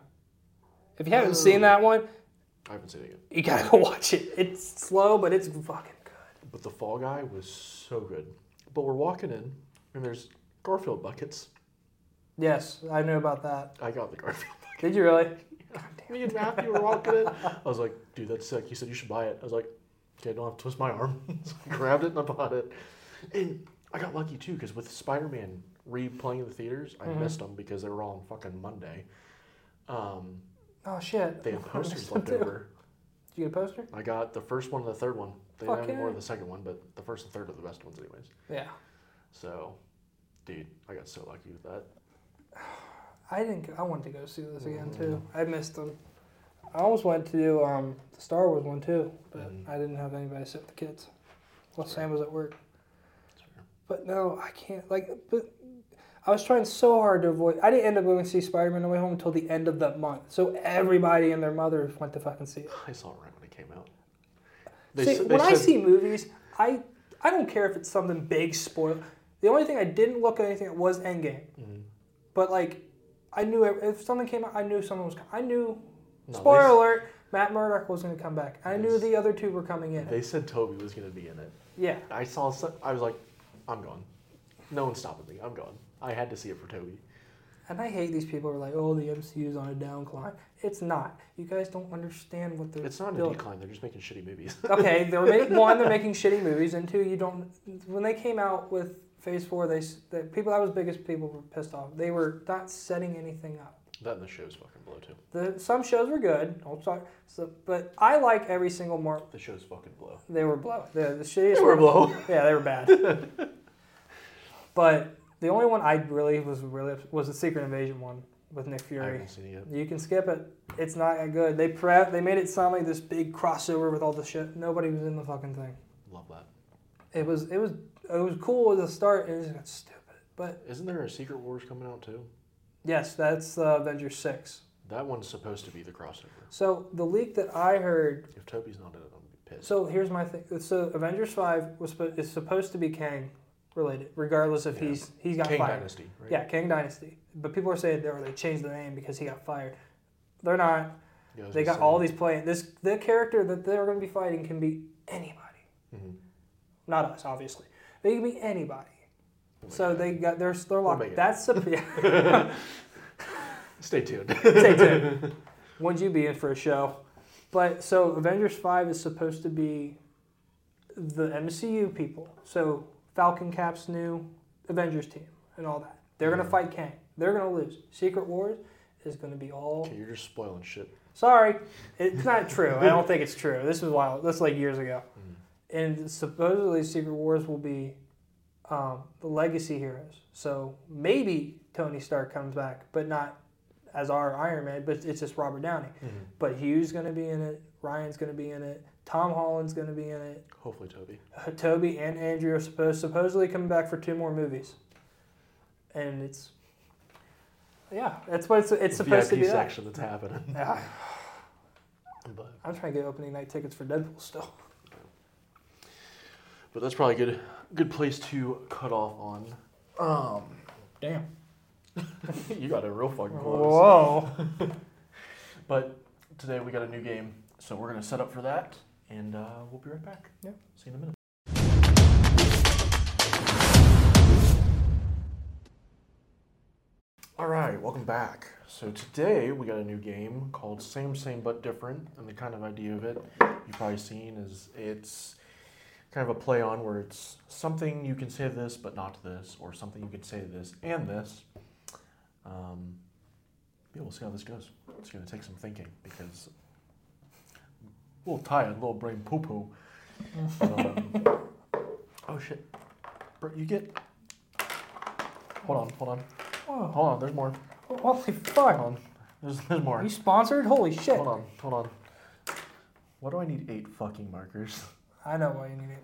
[SPEAKER 2] If you haven't
[SPEAKER 1] Oh.
[SPEAKER 2] seen that one,
[SPEAKER 1] I haven't seen it yet.
[SPEAKER 2] you gotta go watch it. It's slow, but it's fucking good.
[SPEAKER 1] But the Fall Guy was so good. But we're walking in, and there's Garfield buckets.
[SPEAKER 2] Yes, I knew about that.
[SPEAKER 1] I got the Garfield bucket.
[SPEAKER 2] Did you really?
[SPEAKER 1] Me and Matthew were walking in. I was like, dude, that's sick. He said, you should buy it. I was like, okay, I don't have to twist my arm. So I grabbed it and I bought it. And I got lucky too, because with Spider-Man replaying in the theaters, I
[SPEAKER 2] Mhm.
[SPEAKER 1] missed them because they were all on fucking Monday. Um,
[SPEAKER 2] Oh shit.
[SPEAKER 1] they had
[SPEAKER 2] I
[SPEAKER 1] posters
[SPEAKER 2] missed
[SPEAKER 1] left
[SPEAKER 2] them, too.
[SPEAKER 1] over.
[SPEAKER 2] Did you get a poster?
[SPEAKER 1] I got the first one and the third one. They
[SPEAKER 2] Fuck
[SPEAKER 1] didn't have any more
[SPEAKER 2] yeah.
[SPEAKER 1] of the second one, but the first and third are the best ones anyways.
[SPEAKER 2] Yeah.
[SPEAKER 1] So Dude, I got so lucky with that.
[SPEAKER 2] I didn't. I wanted to go see this again
[SPEAKER 1] Mm.
[SPEAKER 2] too. I missed them. I almost went to do um, the Star Wars one too, but
[SPEAKER 1] Mm.
[SPEAKER 2] I didn't have anybody to sit with the kids. Well, Sam was at work.
[SPEAKER 1] That's fair.
[SPEAKER 2] But no, I can't. Like, but I was trying so hard to avoid. I didn't end up going to see Spider-Man No Way Home until the end of that month. So everybody and their mother went to fucking see it.
[SPEAKER 1] I saw it right when it came out.
[SPEAKER 2] See,
[SPEAKER 1] s-
[SPEAKER 2] when I
[SPEAKER 1] said-
[SPEAKER 2] see movies, I I don't care if it's something big spoil. The only thing I didn't look at anything that was Endgame.
[SPEAKER 1] Mhm.
[SPEAKER 2] But like, I knew if if something came out, I knew someone was. I knew.
[SPEAKER 1] No,
[SPEAKER 2] Spoiler
[SPEAKER 1] they, s-
[SPEAKER 2] alert: Matt Murdock was going to come back. I knew
[SPEAKER 1] Yes.
[SPEAKER 2] the other two were coming in.
[SPEAKER 1] They said Toby was going to be in it.
[SPEAKER 2] Yeah,
[SPEAKER 1] I saw. Some, I was like, I'm going. No one's stopping me. I'm going. I had to see it for Toby.
[SPEAKER 2] and I hate these people who are like, "Oh, the M C U's on a downcline." It's not. You guys don't understand what they're.
[SPEAKER 1] It's not a
[SPEAKER 2] building.
[SPEAKER 1] decline. They're just making shitty movies.
[SPEAKER 2] Okay, they're making one. They're making shitty movies, and two, you don't. When they came out with Phase Four, they s- the people that was biggest people were pissed off. They were not setting anything up.
[SPEAKER 1] That and the show's fucking blow too.
[SPEAKER 2] The some shows were good. Don't talk. So, but I like every single Marvel.
[SPEAKER 1] The show's fucking blow.
[SPEAKER 2] They were blow. The the shittiest.
[SPEAKER 1] They were
[SPEAKER 2] one-
[SPEAKER 1] blow.
[SPEAKER 2] Yeah, they were bad. But the only one I really was really was the Secret Invasion one with Nick
[SPEAKER 1] I
[SPEAKER 2] Fury.
[SPEAKER 1] haven't seen it yet.
[SPEAKER 2] You can skip it. It's not that good. They prep. They made it sound like this big crossover with all the shit. Nobody was in the fucking thing.
[SPEAKER 1] Love that.
[SPEAKER 2] It was it was it was cool at the start, and it just got stupid. But
[SPEAKER 1] Isn't there a Secret Wars coming out too?
[SPEAKER 2] yes, that's uh, Avengers six.
[SPEAKER 1] That one's supposed to be the crossover.
[SPEAKER 2] So the leak that I heard.
[SPEAKER 1] If Toby's not in it, I'm gonna be pissed.
[SPEAKER 2] So here's my thing. So Avengers five was suppo- is supposed to be Kang related, regardless if
[SPEAKER 1] Yeah.
[SPEAKER 2] he's he's got
[SPEAKER 1] Kang
[SPEAKER 2] fired.
[SPEAKER 1] Dynasty, right?
[SPEAKER 2] Yeah, Kang Dynasty. But people are saying they, or they changed the name because he got fired. They're not.
[SPEAKER 1] Yeah, I was
[SPEAKER 2] They
[SPEAKER 1] gonna
[SPEAKER 2] got all
[SPEAKER 1] say-
[SPEAKER 2] these playing. This the character that they're going to be fighting can be anybody.
[SPEAKER 1] Mhm.
[SPEAKER 2] Not us, obviously. They can be anybody.
[SPEAKER 1] Oh my
[SPEAKER 2] So
[SPEAKER 1] God.
[SPEAKER 2] they got they're they're
[SPEAKER 1] We'll
[SPEAKER 2] locked.
[SPEAKER 1] make it.
[SPEAKER 2] That's a, yeah.
[SPEAKER 1] Stay tuned.
[SPEAKER 2] Stay tuned. When'd you be in for a show? But so Avengers five is supposed to be the M C U people. So Falcon Cap's new Avengers team and all that. They're
[SPEAKER 1] Yeah.
[SPEAKER 2] gonna fight Kang. They're gonna lose. Secret Wars is gonna be all.
[SPEAKER 1] Okay, you're just spoiling shit.
[SPEAKER 2] Sorry, it's not true. I don't think it's true. This was while this was like years ago.
[SPEAKER 1] Mhm.
[SPEAKER 2] And supposedly Secret Wars will be um, the legacy heroes. So maybe Tony Stark comes back, but not as our Iron Man, but it's just Robert Downey.
[SPEAKER 1] Mhm.
[SPEAKER 2] But Hugh's going to be in it. Ryan's going to be in it. Tom Holland's going to be in it.
[SPEAKER 1] Hopefully, Toby.
[SPEAKER 2] Uh, Toby and Andrew are supposed supposedly coming back for two more movies. And it's yeah, that's what it's, it's supposed to
[SPEAKER 1] V I P
[SPEAKER 2] be. That.
[SPEAKER 1] section that's happening.
[SPEAKER 2] Yeah,
[SPEAKER 1] But
[SPEAKER 2] I'm trying to get opening night tickets for Deadpool still.
[SPEAKER 1] but that's probably a good good place to cut off on. Um,
[SPEAKER 2] Damn.
[SPEAKER 1] you got it real fucking close.
[SPEAKER 2] Whoa.
[SPEAKER 1] But today we got a new game, so we're gonna set up for that, and uh, we'll be right back.
[SPEAKER 2] Yeah.
[SPEAKER 1] See you in a minute. All right, welcome back. So today we got a new game called Same Same But Different, and the kind of idea of it you've probably seen is it's kind of a play on where it's something you can say this but not this, or something you can say this and this. Um, yeah, we'll see how this goes. It's going to take some thinking because a little tired, little brain poo poo. Um, oh shit, Bert, you get. Hold on, hold on,
[SPEAKER 2] Whoa.
[SPEAKER 1] hold on. There's more.
[SPEAKER 2] Holy fuck.
[SPEAKER 1] Hold on. There's there's more.
[SPEAKER 2] Are you sponsored? Holy shit.
[SPEAKER 1] Hold on, hold on. Why do I need eight fucking markers?
[SPEAKER 2] I know why you need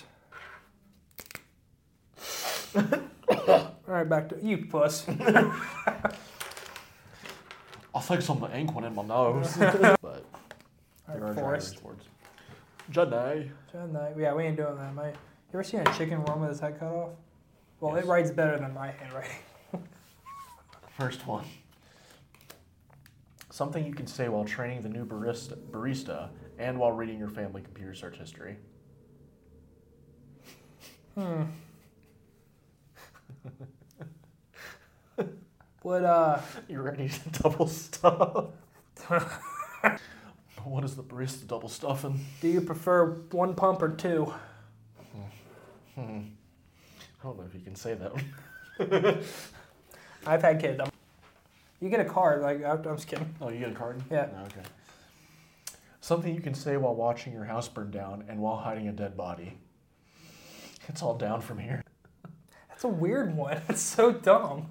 [SPEAKER 2] eight workers. All right, back to you, puss.
[SPEAKER 1] I think some of the ink went in my nose. but
[SPEAKER 2] All
[SPEAKER 1] there
[SPEAKER 2] right,
[SPEAKER 1] are
[SPEAKER 2] Forrest.
[SPEAKER 1] driving sports. Jedi.
[SPEAKER 2] John Knight. Yeah, we ain't doing that, mate. You ever seen a chicken run with his head cut off? Well,
[SPEAKER 1] Yes.
[SPEAKER 2] it writes better than my handwriting.
[SPEAKER 1] First one. Something you can say while training the new barista, barista and while reading your family computer search history.
[SPEAKER 2] Hmm. What, uh...
[SPEAKER 1] You ready to double stuff? What is the barista double stuffing?
[SPEAKER 2] Do you prefer one pump or two?
[SPEAKER 1] Hmm. I don't know if you can say that one.
[SPEAKER 2] I've had kids. I'm... You get a card, like, I'm just kidding.
[SPEAKER 1] Oh, you get a card?
[SPEAKER 2] Yeah.
[SPEAKER 1] No, okay. Something you can say while watching your house burn down and while hiding a dead body. It's all down from here.
[SPEAKER 2] It's a weird one. It's so dumb.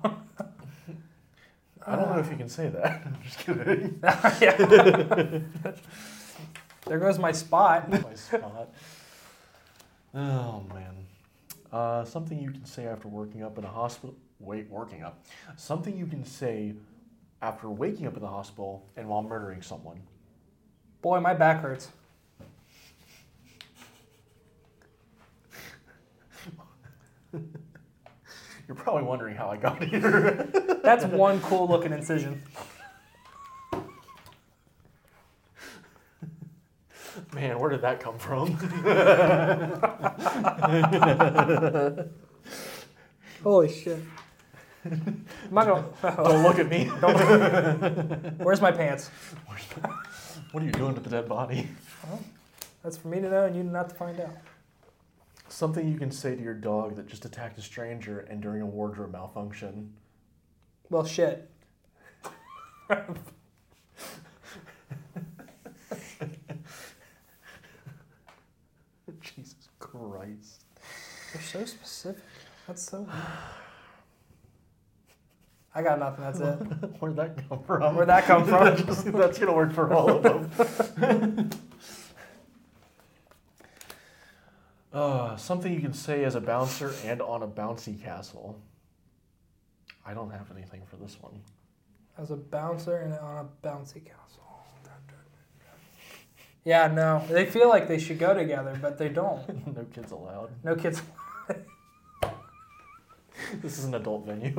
[SPEAKER 1] I don't know if you can say that. I'm just kidding.
[SPEAKER 2] Yeah. There goes my spot.
[SPEAKER 1] My spot. Oh, man. Uh, something you can say after working up in a hospital. Wait, working up. Something you can say after waking up in the hospital and while murdering someone.
[SPEAKER 2] Boy, my back hurts.
[SPEAKER 1] You're probably wondering how I got here.
[SPEAKER 2] That's one cool looking incision.
[SPEAKER 1] Man, where did that come from?
[SPEAKER 2] Holy shit. I'm not gonna,
[SPEAKER 1] Don't look at me.
[SPEAKER 2] Don't, where's my pants?
[SPEAKER 1] What are you doing to the dead body?
[SPEAKER 2] Well, that's for me to know and you not to find out.
[SPEAKER 1] Something you can say to your dog that just attacked a stranger and during a wardrobe malfunction.
[SPEAKER 2] Well, shit.
[SPEAKER 1] Jesus Christ.
[SPEAKER 2] You're so specific. That's so weird. I got nothing, that's it.
[SPEAKER 1] Where'd that come from?
[SPEAKER 2] Where'd that come from?
[SPEAKER 1] That's going to work for all of them. uh, something you can say as a bouncer and on a bouncy castle. I don't have anything for this one.
[SPEAKER 2] As a bouncer and on a bouncy castle. Yeah, no. They feel like they should go together, but they don't.
[SPEAKER 1] No kids allowed.
[SPEAKER 2] No kids.
[SPEAKER 1] This is an adult venue.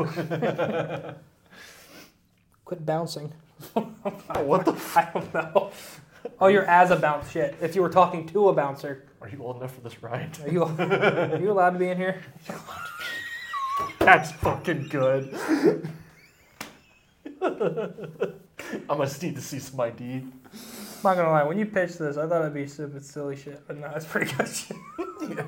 [SPEAKER 2] Quit bouncing.
[SPEAKER 1] What the f-
[SPEAKER 2] I don't know. Oh, you're as a bounce shit. If you were talking to a bouncer,
[SPEAKER 1] Are you old enough for this ride?
[SPEAKER 2] are you are you allowed to be in here?
[SPEAKER 1] That's fucking good. I must need to see some I D.
[SPEAKER 2] I'm not gonna lie, when you pitched this, I thought it'd be stupid, silly shit, but no, it's pretty good shit.
[SPEAKER 1] Yeah.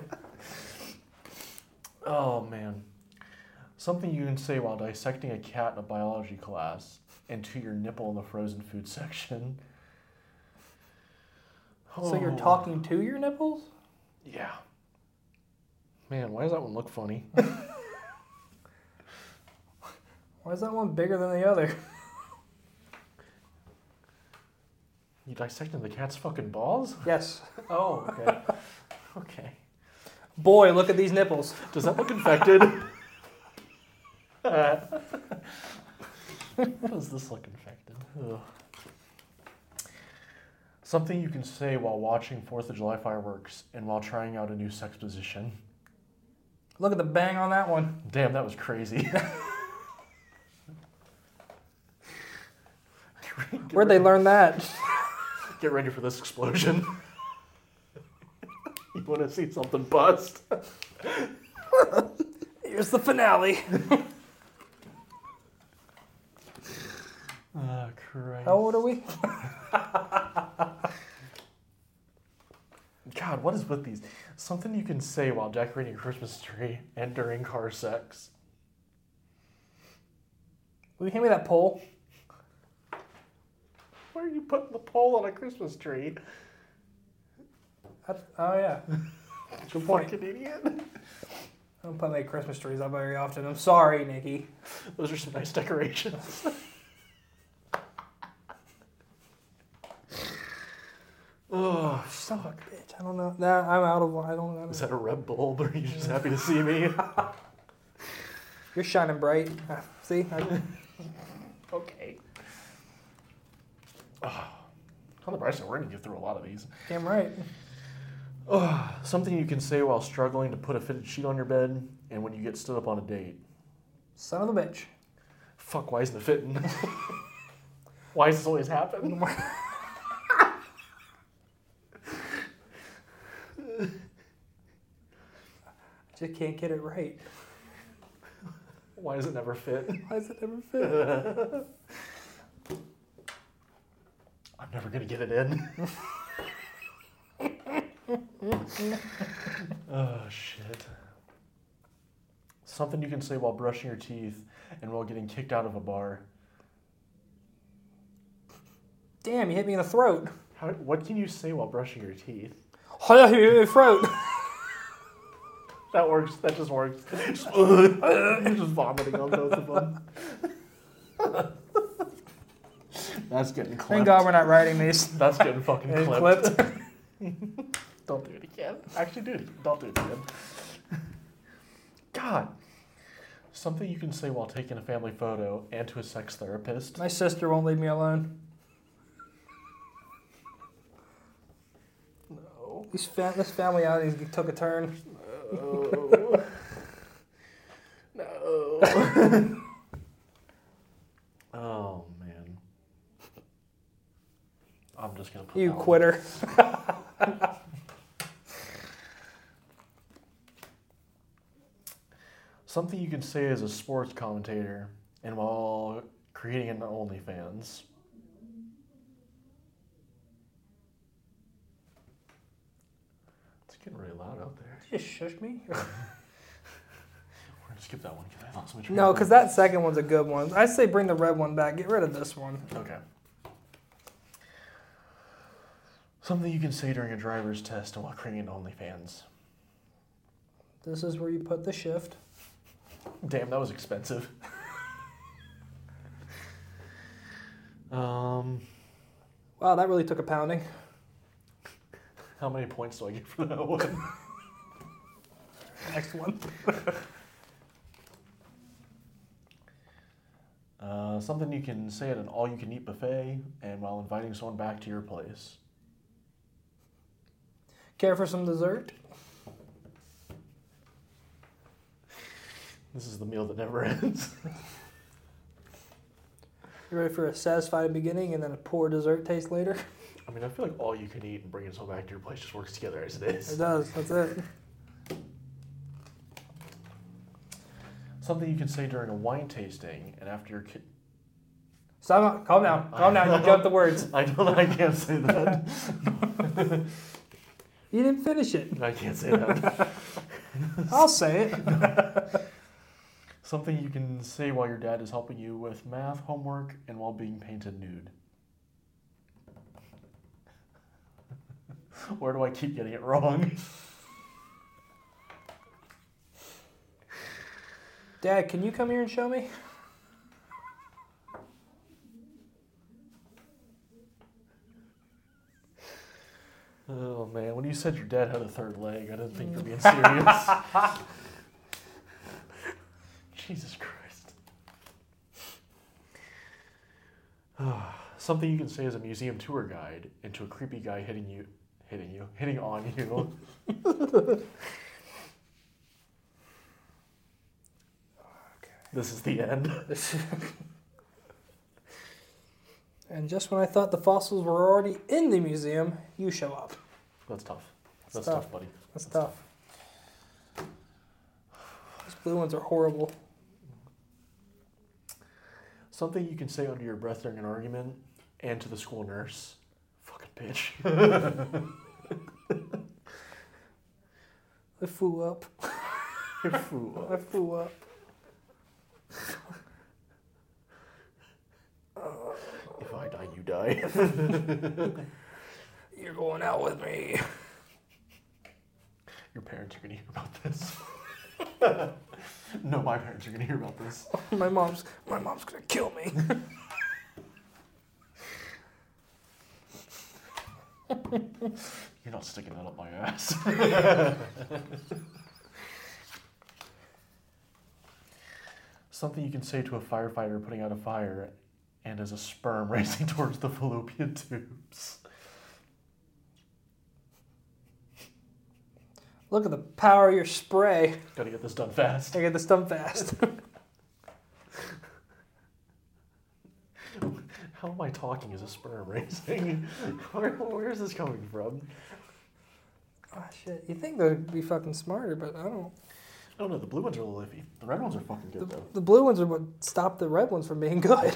[SPEAKER 1] Oh man. Something you can say while dissecting a cat in a biology class and to your nipple in the frozen food section.
[SPEAKER 2] So you're
[SPEAKER 1] Oh.
[SPEAKER 2] talking to your nipples?
[SPEAKER 1] Yeah. Man, why does that one look funny?
[SPEAKER 2] Why is that one bigger than the other?
[SPEAKER 1] You dissecting the cat's fucking balls?
[SPEAKER 2] Yes.
[SPEAKER 1] Oh, okay. Okay.
[SPEAKER 2] Boy, look at these nipples.
[SPEAKER 1] Does that look infected? How does this look infected? Ugh. Something you can say while watching fourth of July fireworks and while trying out a new sex position.
[SPEAKER 2] Look at the bang on that one.
[SPEAKER 1] Damn, that was crazy.
[SPEAKER 2] Where'd they learn that?
[SPEAKER 1] Get ready for this explosion. You want to see something bust?
[SPEAKER 2] Here's the finale.
[SPEAKER 1] Oh, Christ.
[SPEAKER 2] How old are we?
[SPEAKER 1] God, what is with these? Something you can say while decorating a Christmas tree and during car sex.
[SPEAKER 2] Will you hand me that pole?
[SPEAKER 1] Why are you putting the pole on a Christmas tree?
[SPEAKER 2] That's, oh, yeah. Good point.
[SPEAKER 1] Fucking idiot.
[SPEAKER 2] I don't put my Christmas trees up very often. I'm sorry, Nikki.
[SPEAKER 1] Those are some nice decorations. Oh,
[SPEAKER 2] Son of a bitch. I don't know. Nah, I'm out of I don't know.
[SPEAKER 1] is that a red bulb or are you just happy to see me?
[SPEAKER 2] You're shining bright. Uh, See? I,
[SPEAKER 1] Okay. Oh, on the bright side, we're going to get through a lot of these.
[SPEAKER 2] damn right.
[SPEAKER 1] Oh, something you can say while struggling to put a fitted sheet on your bed and when you get stood up on a date.
[SPEAKER 2] Son of a bitch.
[SPEAKER 1] Fuck, why isn't it fitting? Why does this always happen?
[SPEAKER 2] I just can't get it right.
[SPEAKER 1] Why does it never fit?
[SPEAKER 2] Why does it never fit?
[SPEAKER 1] I'm never going to get it in. Oh, shit. Something you can say while brushing your teeth and while getting kicked out of a bar.
[SPEAKER 2] Damn, you hit me in the throat.
[SPEAKER 1] How, what can you say while brushing your teeth?
[SPEAKER 2] Throat.
[SPEAKER 1] That works. That just works. You're just vomiting on both of them. That's getting clipped.
[SPEAKER 2] Thank God we're not writing these.
[SPEAKER 1] That's getting fucking
[SPEAKER 2] And
[SPEAKER 1] clipped.
[SPEAKER 2] clipped.
[SPEAKER 1] Don't do it again. Actually, do it. Don't do it again. God. Something you can say while taking a family photo and to a sex therapist.
[SPEAKER 2] My sister won't leave me alone.
[SPEAKER 1] No.
[SPEAKER 2] These fa- this family outings took a turn.
[SPEAKER 1] No. No. Oh, man. I'm just going to put
[SPEAKER 2] You
[SPEAKER 1] that one.
[SPEAKER 2] quitter.
[SPEAKER 1] Something you can say as a sports commentator and while creating an OnlyFans. It's getting really loud out there.
[SPEAKER 2] Just shush me.
[SPEAKER 1] We're going to skip that one because I lost my train
[SPEAKER 2] No,
[SPEAKER 1] of
[SPEAKER 2] because
[SPEAKER 1] thought.
[SPEAKER 2] that second one's a good one. I say bring the red one back. Get rid of this one.
[SPEAKER 1] Okay. Something you can say during a driver's test and while creating an OnlyFans.
[SPEAKER 2] This is where you put the shift.
[SPEAKER 1] Damn, that was expensive. um,
[SPEAKER 2] Wow, that really took a pounding.
[SPEAKER 1] how many points do I get for that one?
[SPEAKER 2] Next one.
[SPEAKER 1] uh, something you can say at an all-you-can-eat buffet and while inviting someone back to your place.
[SPEAKER 2] Care for some dessert?
[SPEAKER 1] This is the meal that never ends.
[SPEAKER 2] You ready for a satisfied beginning and then a poor dessert taste later?
[SPEAKER 1] I mean, I feel like all you can eat and bringing someone back to your place just works together as it is.
[SPEAKER 2] It does. That's it.
[SPEAKER 1] Something you can say during a wine tasting and after your kid.
[SPEAKER 2] Stop. Calm down. Calm down. You jumped the words.
[SPEAKER 1] I don't. I can't say that.
[SPEAKER 2] You didn't finish it.
[SPEAKER 1] I can't say that.
[SPEAKER 2] I'll say it.
[SPEAKER 1] Something you can say while your dad is helping you with math, homework, and while being painted nude. Where do I keep getting it wrong?
[SPEAKER 2] Dad, can you come here and show me?
[SPEAKER 1] Oh man, when you said your dad had a third leg, I didn't think you were being serious. Jesus Christ. Something you can say as a museum tour guide into a creepy guy hitting you, hitting you, hitting on you. This is the end.
[SPEAKER 2] And just when I thought the fossils were already in the museum, you show up.
[SPEAKER 1] That's tough.
[SPEAKER 2] That's
[SPEAKER 1] That's
[SPEAKER 2] tough.
[SPEAKER 1] tough, buddy.
[SPEAKER 2] That's tough. These blue ones are horrible.
[SPEAKER 1] Something you can say under your breath during an argument and to the school nurse. Fucking bitch.
[SPEAKER 2] I flew up.
[SPEAKER 1] You fool.
[SPEAKER 2] I flew up.
[SPEAKER 1] If I die, you die.
[SPEAKER 2] You're going out with me.
[SPEAKER 1] Your parents are going to hear about this. No, my parents are going to hear about this.
[SPEAKER 2] My mom's my mom's gonna kill me.
[SPEAKER 1] You're not sticking that up my ass. Something you can say to a firefighter putting out a fire and as a sperm racing towards the fallopian tubes.
[SPEAKER 2] Look at the power of your spray.
[SPEAKER 1] Gotta get this done fast.
[SPEAKER 2] I get this done fast.
[SPEAKER 1] How am I talking as a sperm racing? Where, where is this coming from?
[SPEAKER 2] Oh shit! You think they'd be fucking smarter, but I don't.
[SPEAKER 1] I don't know, the blue ones are a little iffy. The red ones are fucking good
[SPEAKER 2] The,
[SPEAKER 1] though.
[SPEAKER 2] the blue ones are what stopped the red ones from being good.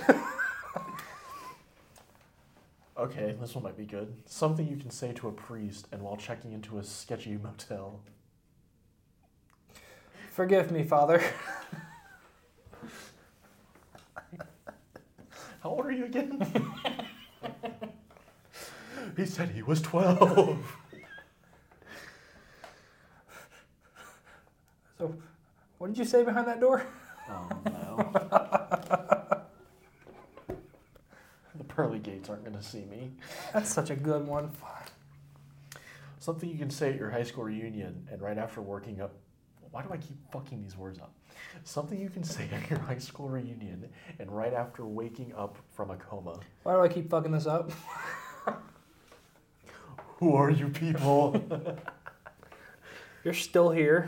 [SPEAKER 1] Okay, this one might be good. Something you can say to a priest and while checking into a sketchy motel.
[SPEAKER 2] Forgive me, Father.
[SPEAKER 1] How old are you again? He said he was twelve.
[SPEAKER 2] did you say behind that door?
[SPEAKER 1] Oh no. The pearly gates aren't going to see me.
[SPEAKER 2] That's such a good one.
[SPEAKER 1] Something you can say at your high school reunion and right after working up. Why do I keep fucking these words up? Something you can say at your high school reunion and right after waking up from a coma.
[SPEAKER 2] Why do I keep fucking this up?
[SPEAKER 1] Who are you people?
[SPEAKER 2] You're still here.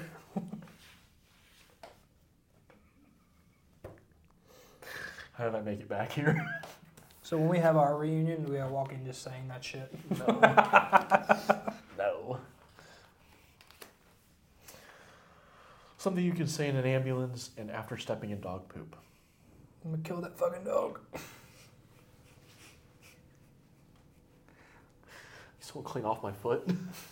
[SPEAKER 1] How did I make it back here?
[SPEAKER 2] So when we have our reunion, we gotta walk in just saying that shit.
[SPEAKER 1] No. No. Something you can say in an ambulance and after stepping in dog poop.
[SPEAKER 2] I'm gonna kill that fucking dog.
[SPEAKER 1] Just won't clean off my foot.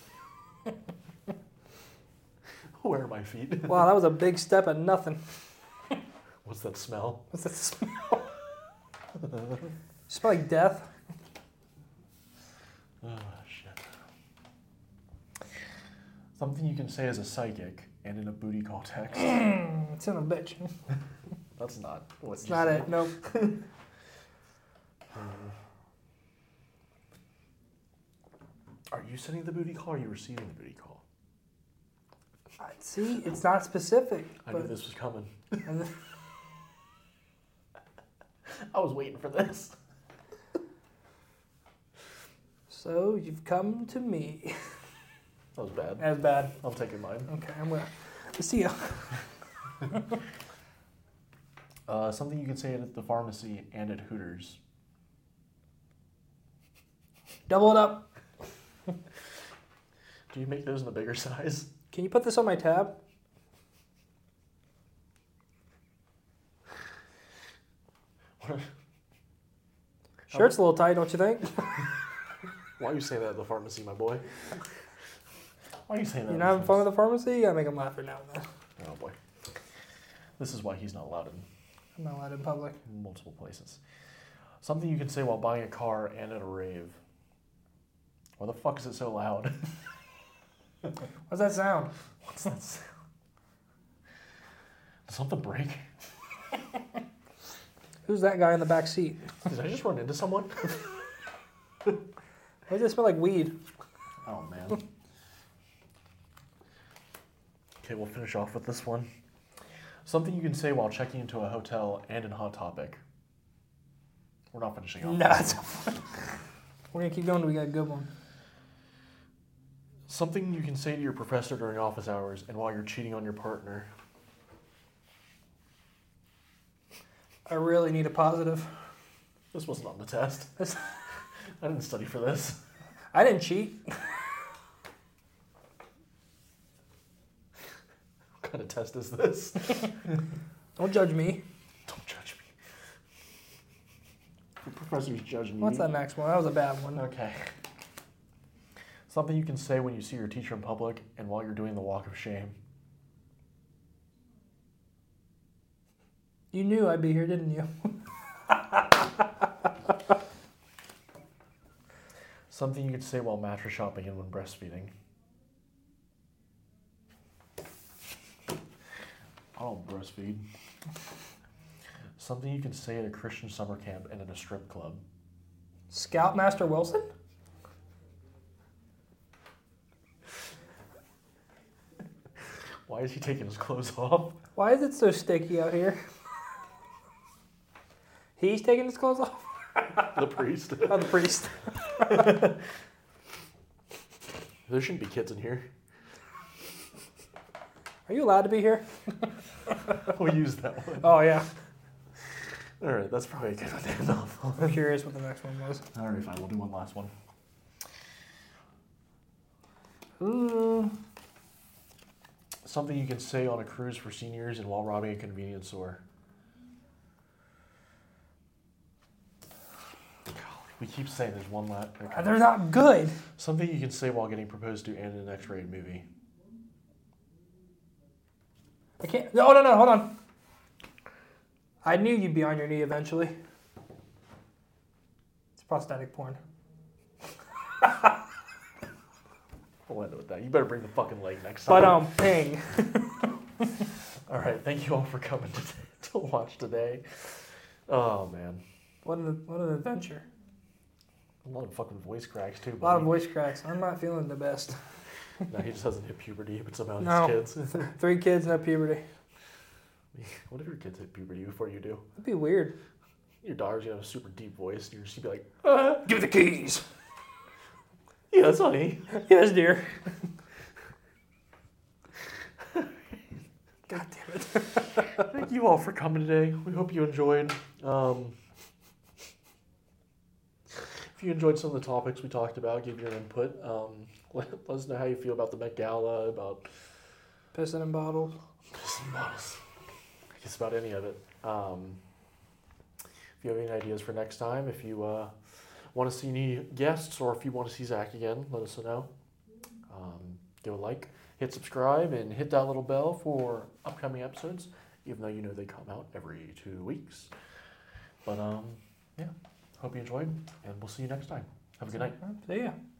[SPEAKER 1] Where are my feet?
[SPEAKER 2] Wow, that was a big step at nothing.
[SPEAKER 1] What's that smell?
[SPEAKER 2] What's that smell? Smell like death.
[SPEAKER 1] Oh, shit. Something you can say as a psychic and in a booty call text.
[SPEAKER 2] It's in a bitch.
[SPEAKER 1] That's not what
[SPEAKER 2] It's
[SPEAKER 1] you
[SPEAKER 2] not
[SPEAKER 1] say.
[SPEAKER 2] it. Nope.
[SPEAKER 1] Are you sending the booty call or are you receiving the booty call?
[SPEAKER 2] I- See, it's not specific.
[SPEAKER 1] I knew
[SPEAKER 2] but-
[SPEAKER 1] this was coming.
[SPEAKER 2] and then-
[SPEAKER 1] I was waiting for this.
[SPEAKER 2] So you've come to me.
[SPEAKER 1] That was bad.
[SPEAKER 2] That's bad.
[SPEAKER 1] I'm taking mine.
[SPEAKER 2] Okay, I'm gonna see ya.
[SPEAKER 1] Uh, something you can say at the pharmacy and at Hooters.
[SPEAKER 2] Double it up.
[SPEAKER 1] Do you make those in a bigger size?
[SPEAKER 2] Can you put this on my tab? Shirt's a little tight, don't you think?
[SPEAKER 1] Why are you saying that at the pharmacy, my boy? Why are you saying that?
[SPEAKER 2] You're
[SPEAKER 1] in
[SPEAKER 2] not having
[SPEAKER 1] the
[SPEAKER 2] fun with the pharmacy? You gotta make them laugh every now and then.
[SPEAKER 1] Oh boy. This is why he's not allowed in
[SPEAKER 2] I'm not allowed in public.
[SPEAKER 1] multiple places. Something you can say while buying a car and at a rave. Why the fuck is it so loud?
[SPEAKER 2] What's that sound?
[SPEAKER 1] What's that sound? Did something break?
[SPEAKER 2] Who's that guy in the back seat?
[SPEAKER 1] Did I just run into someone?
[SPEAKER 2] Why does it smell like weed?
[SPEAKER 1] Oh man. Okay, we'll finish off with this one. Something you can say while checking into a hotel and in Hot Topic. We're not finishing off.
[SPEAKER 2] No, it's we're gonna keep going till we got a good one.
[SPEAKER 1] Something you can say to your professor during office hours and while you're cheating on your partner.
[SPEAKER 2] I really need a positive.
[SPEAKER 1] This wasn't on the test.
[SPEAKER 2] This-
[SPEAKER 1] I didn't study for this.
[SPEAKER 2] I didn't cheat.
[SPEAKER 1] What kind of test is this?
[SPEAKER 2] Don't judge me.
[SPEAKER 1] Don't judge me. The professor's judging
[SPEAKER 2] What's
[SPEAKER 1] you.
[SPEAKER 2] that next one? That was a bad one.
[SPEAKER 1] Okay. Something you can say when you see your teacher in public and while you're doing the walk of shame.
[SPEAKER 2] You knew I'd be here, didn't you?
[SPEAKER 1] Something you could say while mattress shopping and when breastfeeding. I don't breastfeed. Something you can say at a Christian summer camp and at a strip club.
[SPEAKER 2] Scoutmaster Wilson?
[SPEAKER 1] Why is he taking his clothes off?
[SPEAKER 2] Why is it so sticky out here? He's taking his clothes off?
[SPEAKER 1] The priest.
[SPEAKER 2] Oh, the priest.
[SPEAKER 1] There shouldn't be kids in here.
[SPEAKER 2] Are you allowed to be here?
[SPEAKER 1] We'll use that one.
[SPEAKER 2] Oh, yeah.
[SPEAKER 1] All right, that's probably a good one to end off on.
[SPEAKER 2] I'm curious what the next one was.
[SPEAKER 1] All right, fine. We'll do one last one.
[SPEAKER 2] Ooh.
[SPEAKER 1] Something you can say on a cruise for seniors and while robbing a convenience store. Golly, we keep saying there's one last. Okay.
[SPEAKER 2] They're not good.
[SPEAKER 1] Something you can say while getting proposed to and in an X-rated movie.
[SPEAKER 2] I can't. No, no, no. Hold on. I knew you'd be on your knee eventually. It's prosthetic porn.
[SPEAKER 1] We'll end it with that. You better bring the fucking leg next
[SPEAKER 2] But
[SPEAKER 1] time.
[SPEAKER 2] um, ping.
[SPEAKER 1] All right, thank you all for coming to, to watch today. Oh man,
[SPEAKER 2] What an what an adventure.
[SPEAKER 1] a lot of fucking voice cracks too.
[SPEAKER 2] A lot of
[SPEAKER 1] buddy.
[SPEAKER 2] voice cracks. I'm not feeling the best.
[SPEAKER 1] No, he just hasn't hit puberty, but somehow
[SPEAKER 2] No.
[SPEAKER 1] his kids.
[SPEAKER 2] Three kids, no puberty.
[SPEAKER 1] What if your kids hit puberty before you do?
[SPEAKER 2] That'd be weird.
[SPEAKER 1] Your daughter's gonna have a super deep voice, and you're just gonna be like, ah,
[SPEAKER 2] Give me the keys.
[SPEAKER 1] "Yes, honey."
[SPEAKER 2] Yes, dear. God damn it.
[SPEAKER 1] Thank you all for coming today. We hope you enjoyed. Um, if you enjoyed some of the topics we talked about, give your input. Um, let, let us know how you feel about the Met Gala, about
[SPEAKER 2] Pissing in bottles.
[SPEAKER 1] pissing bottles. I guess about any of it. Um, if you have any ideas for next time, if you uh, want to see any guests, or if you want to see Zach again, let us know. Um, give a like, hit subscribe, and hit that little bell for upcoming episodes, even though you know they come out every two weeks. But um, yeah, hope you enjoyed, and we'll see you next time. Have a good night.
[SPEAKER 2] See ya.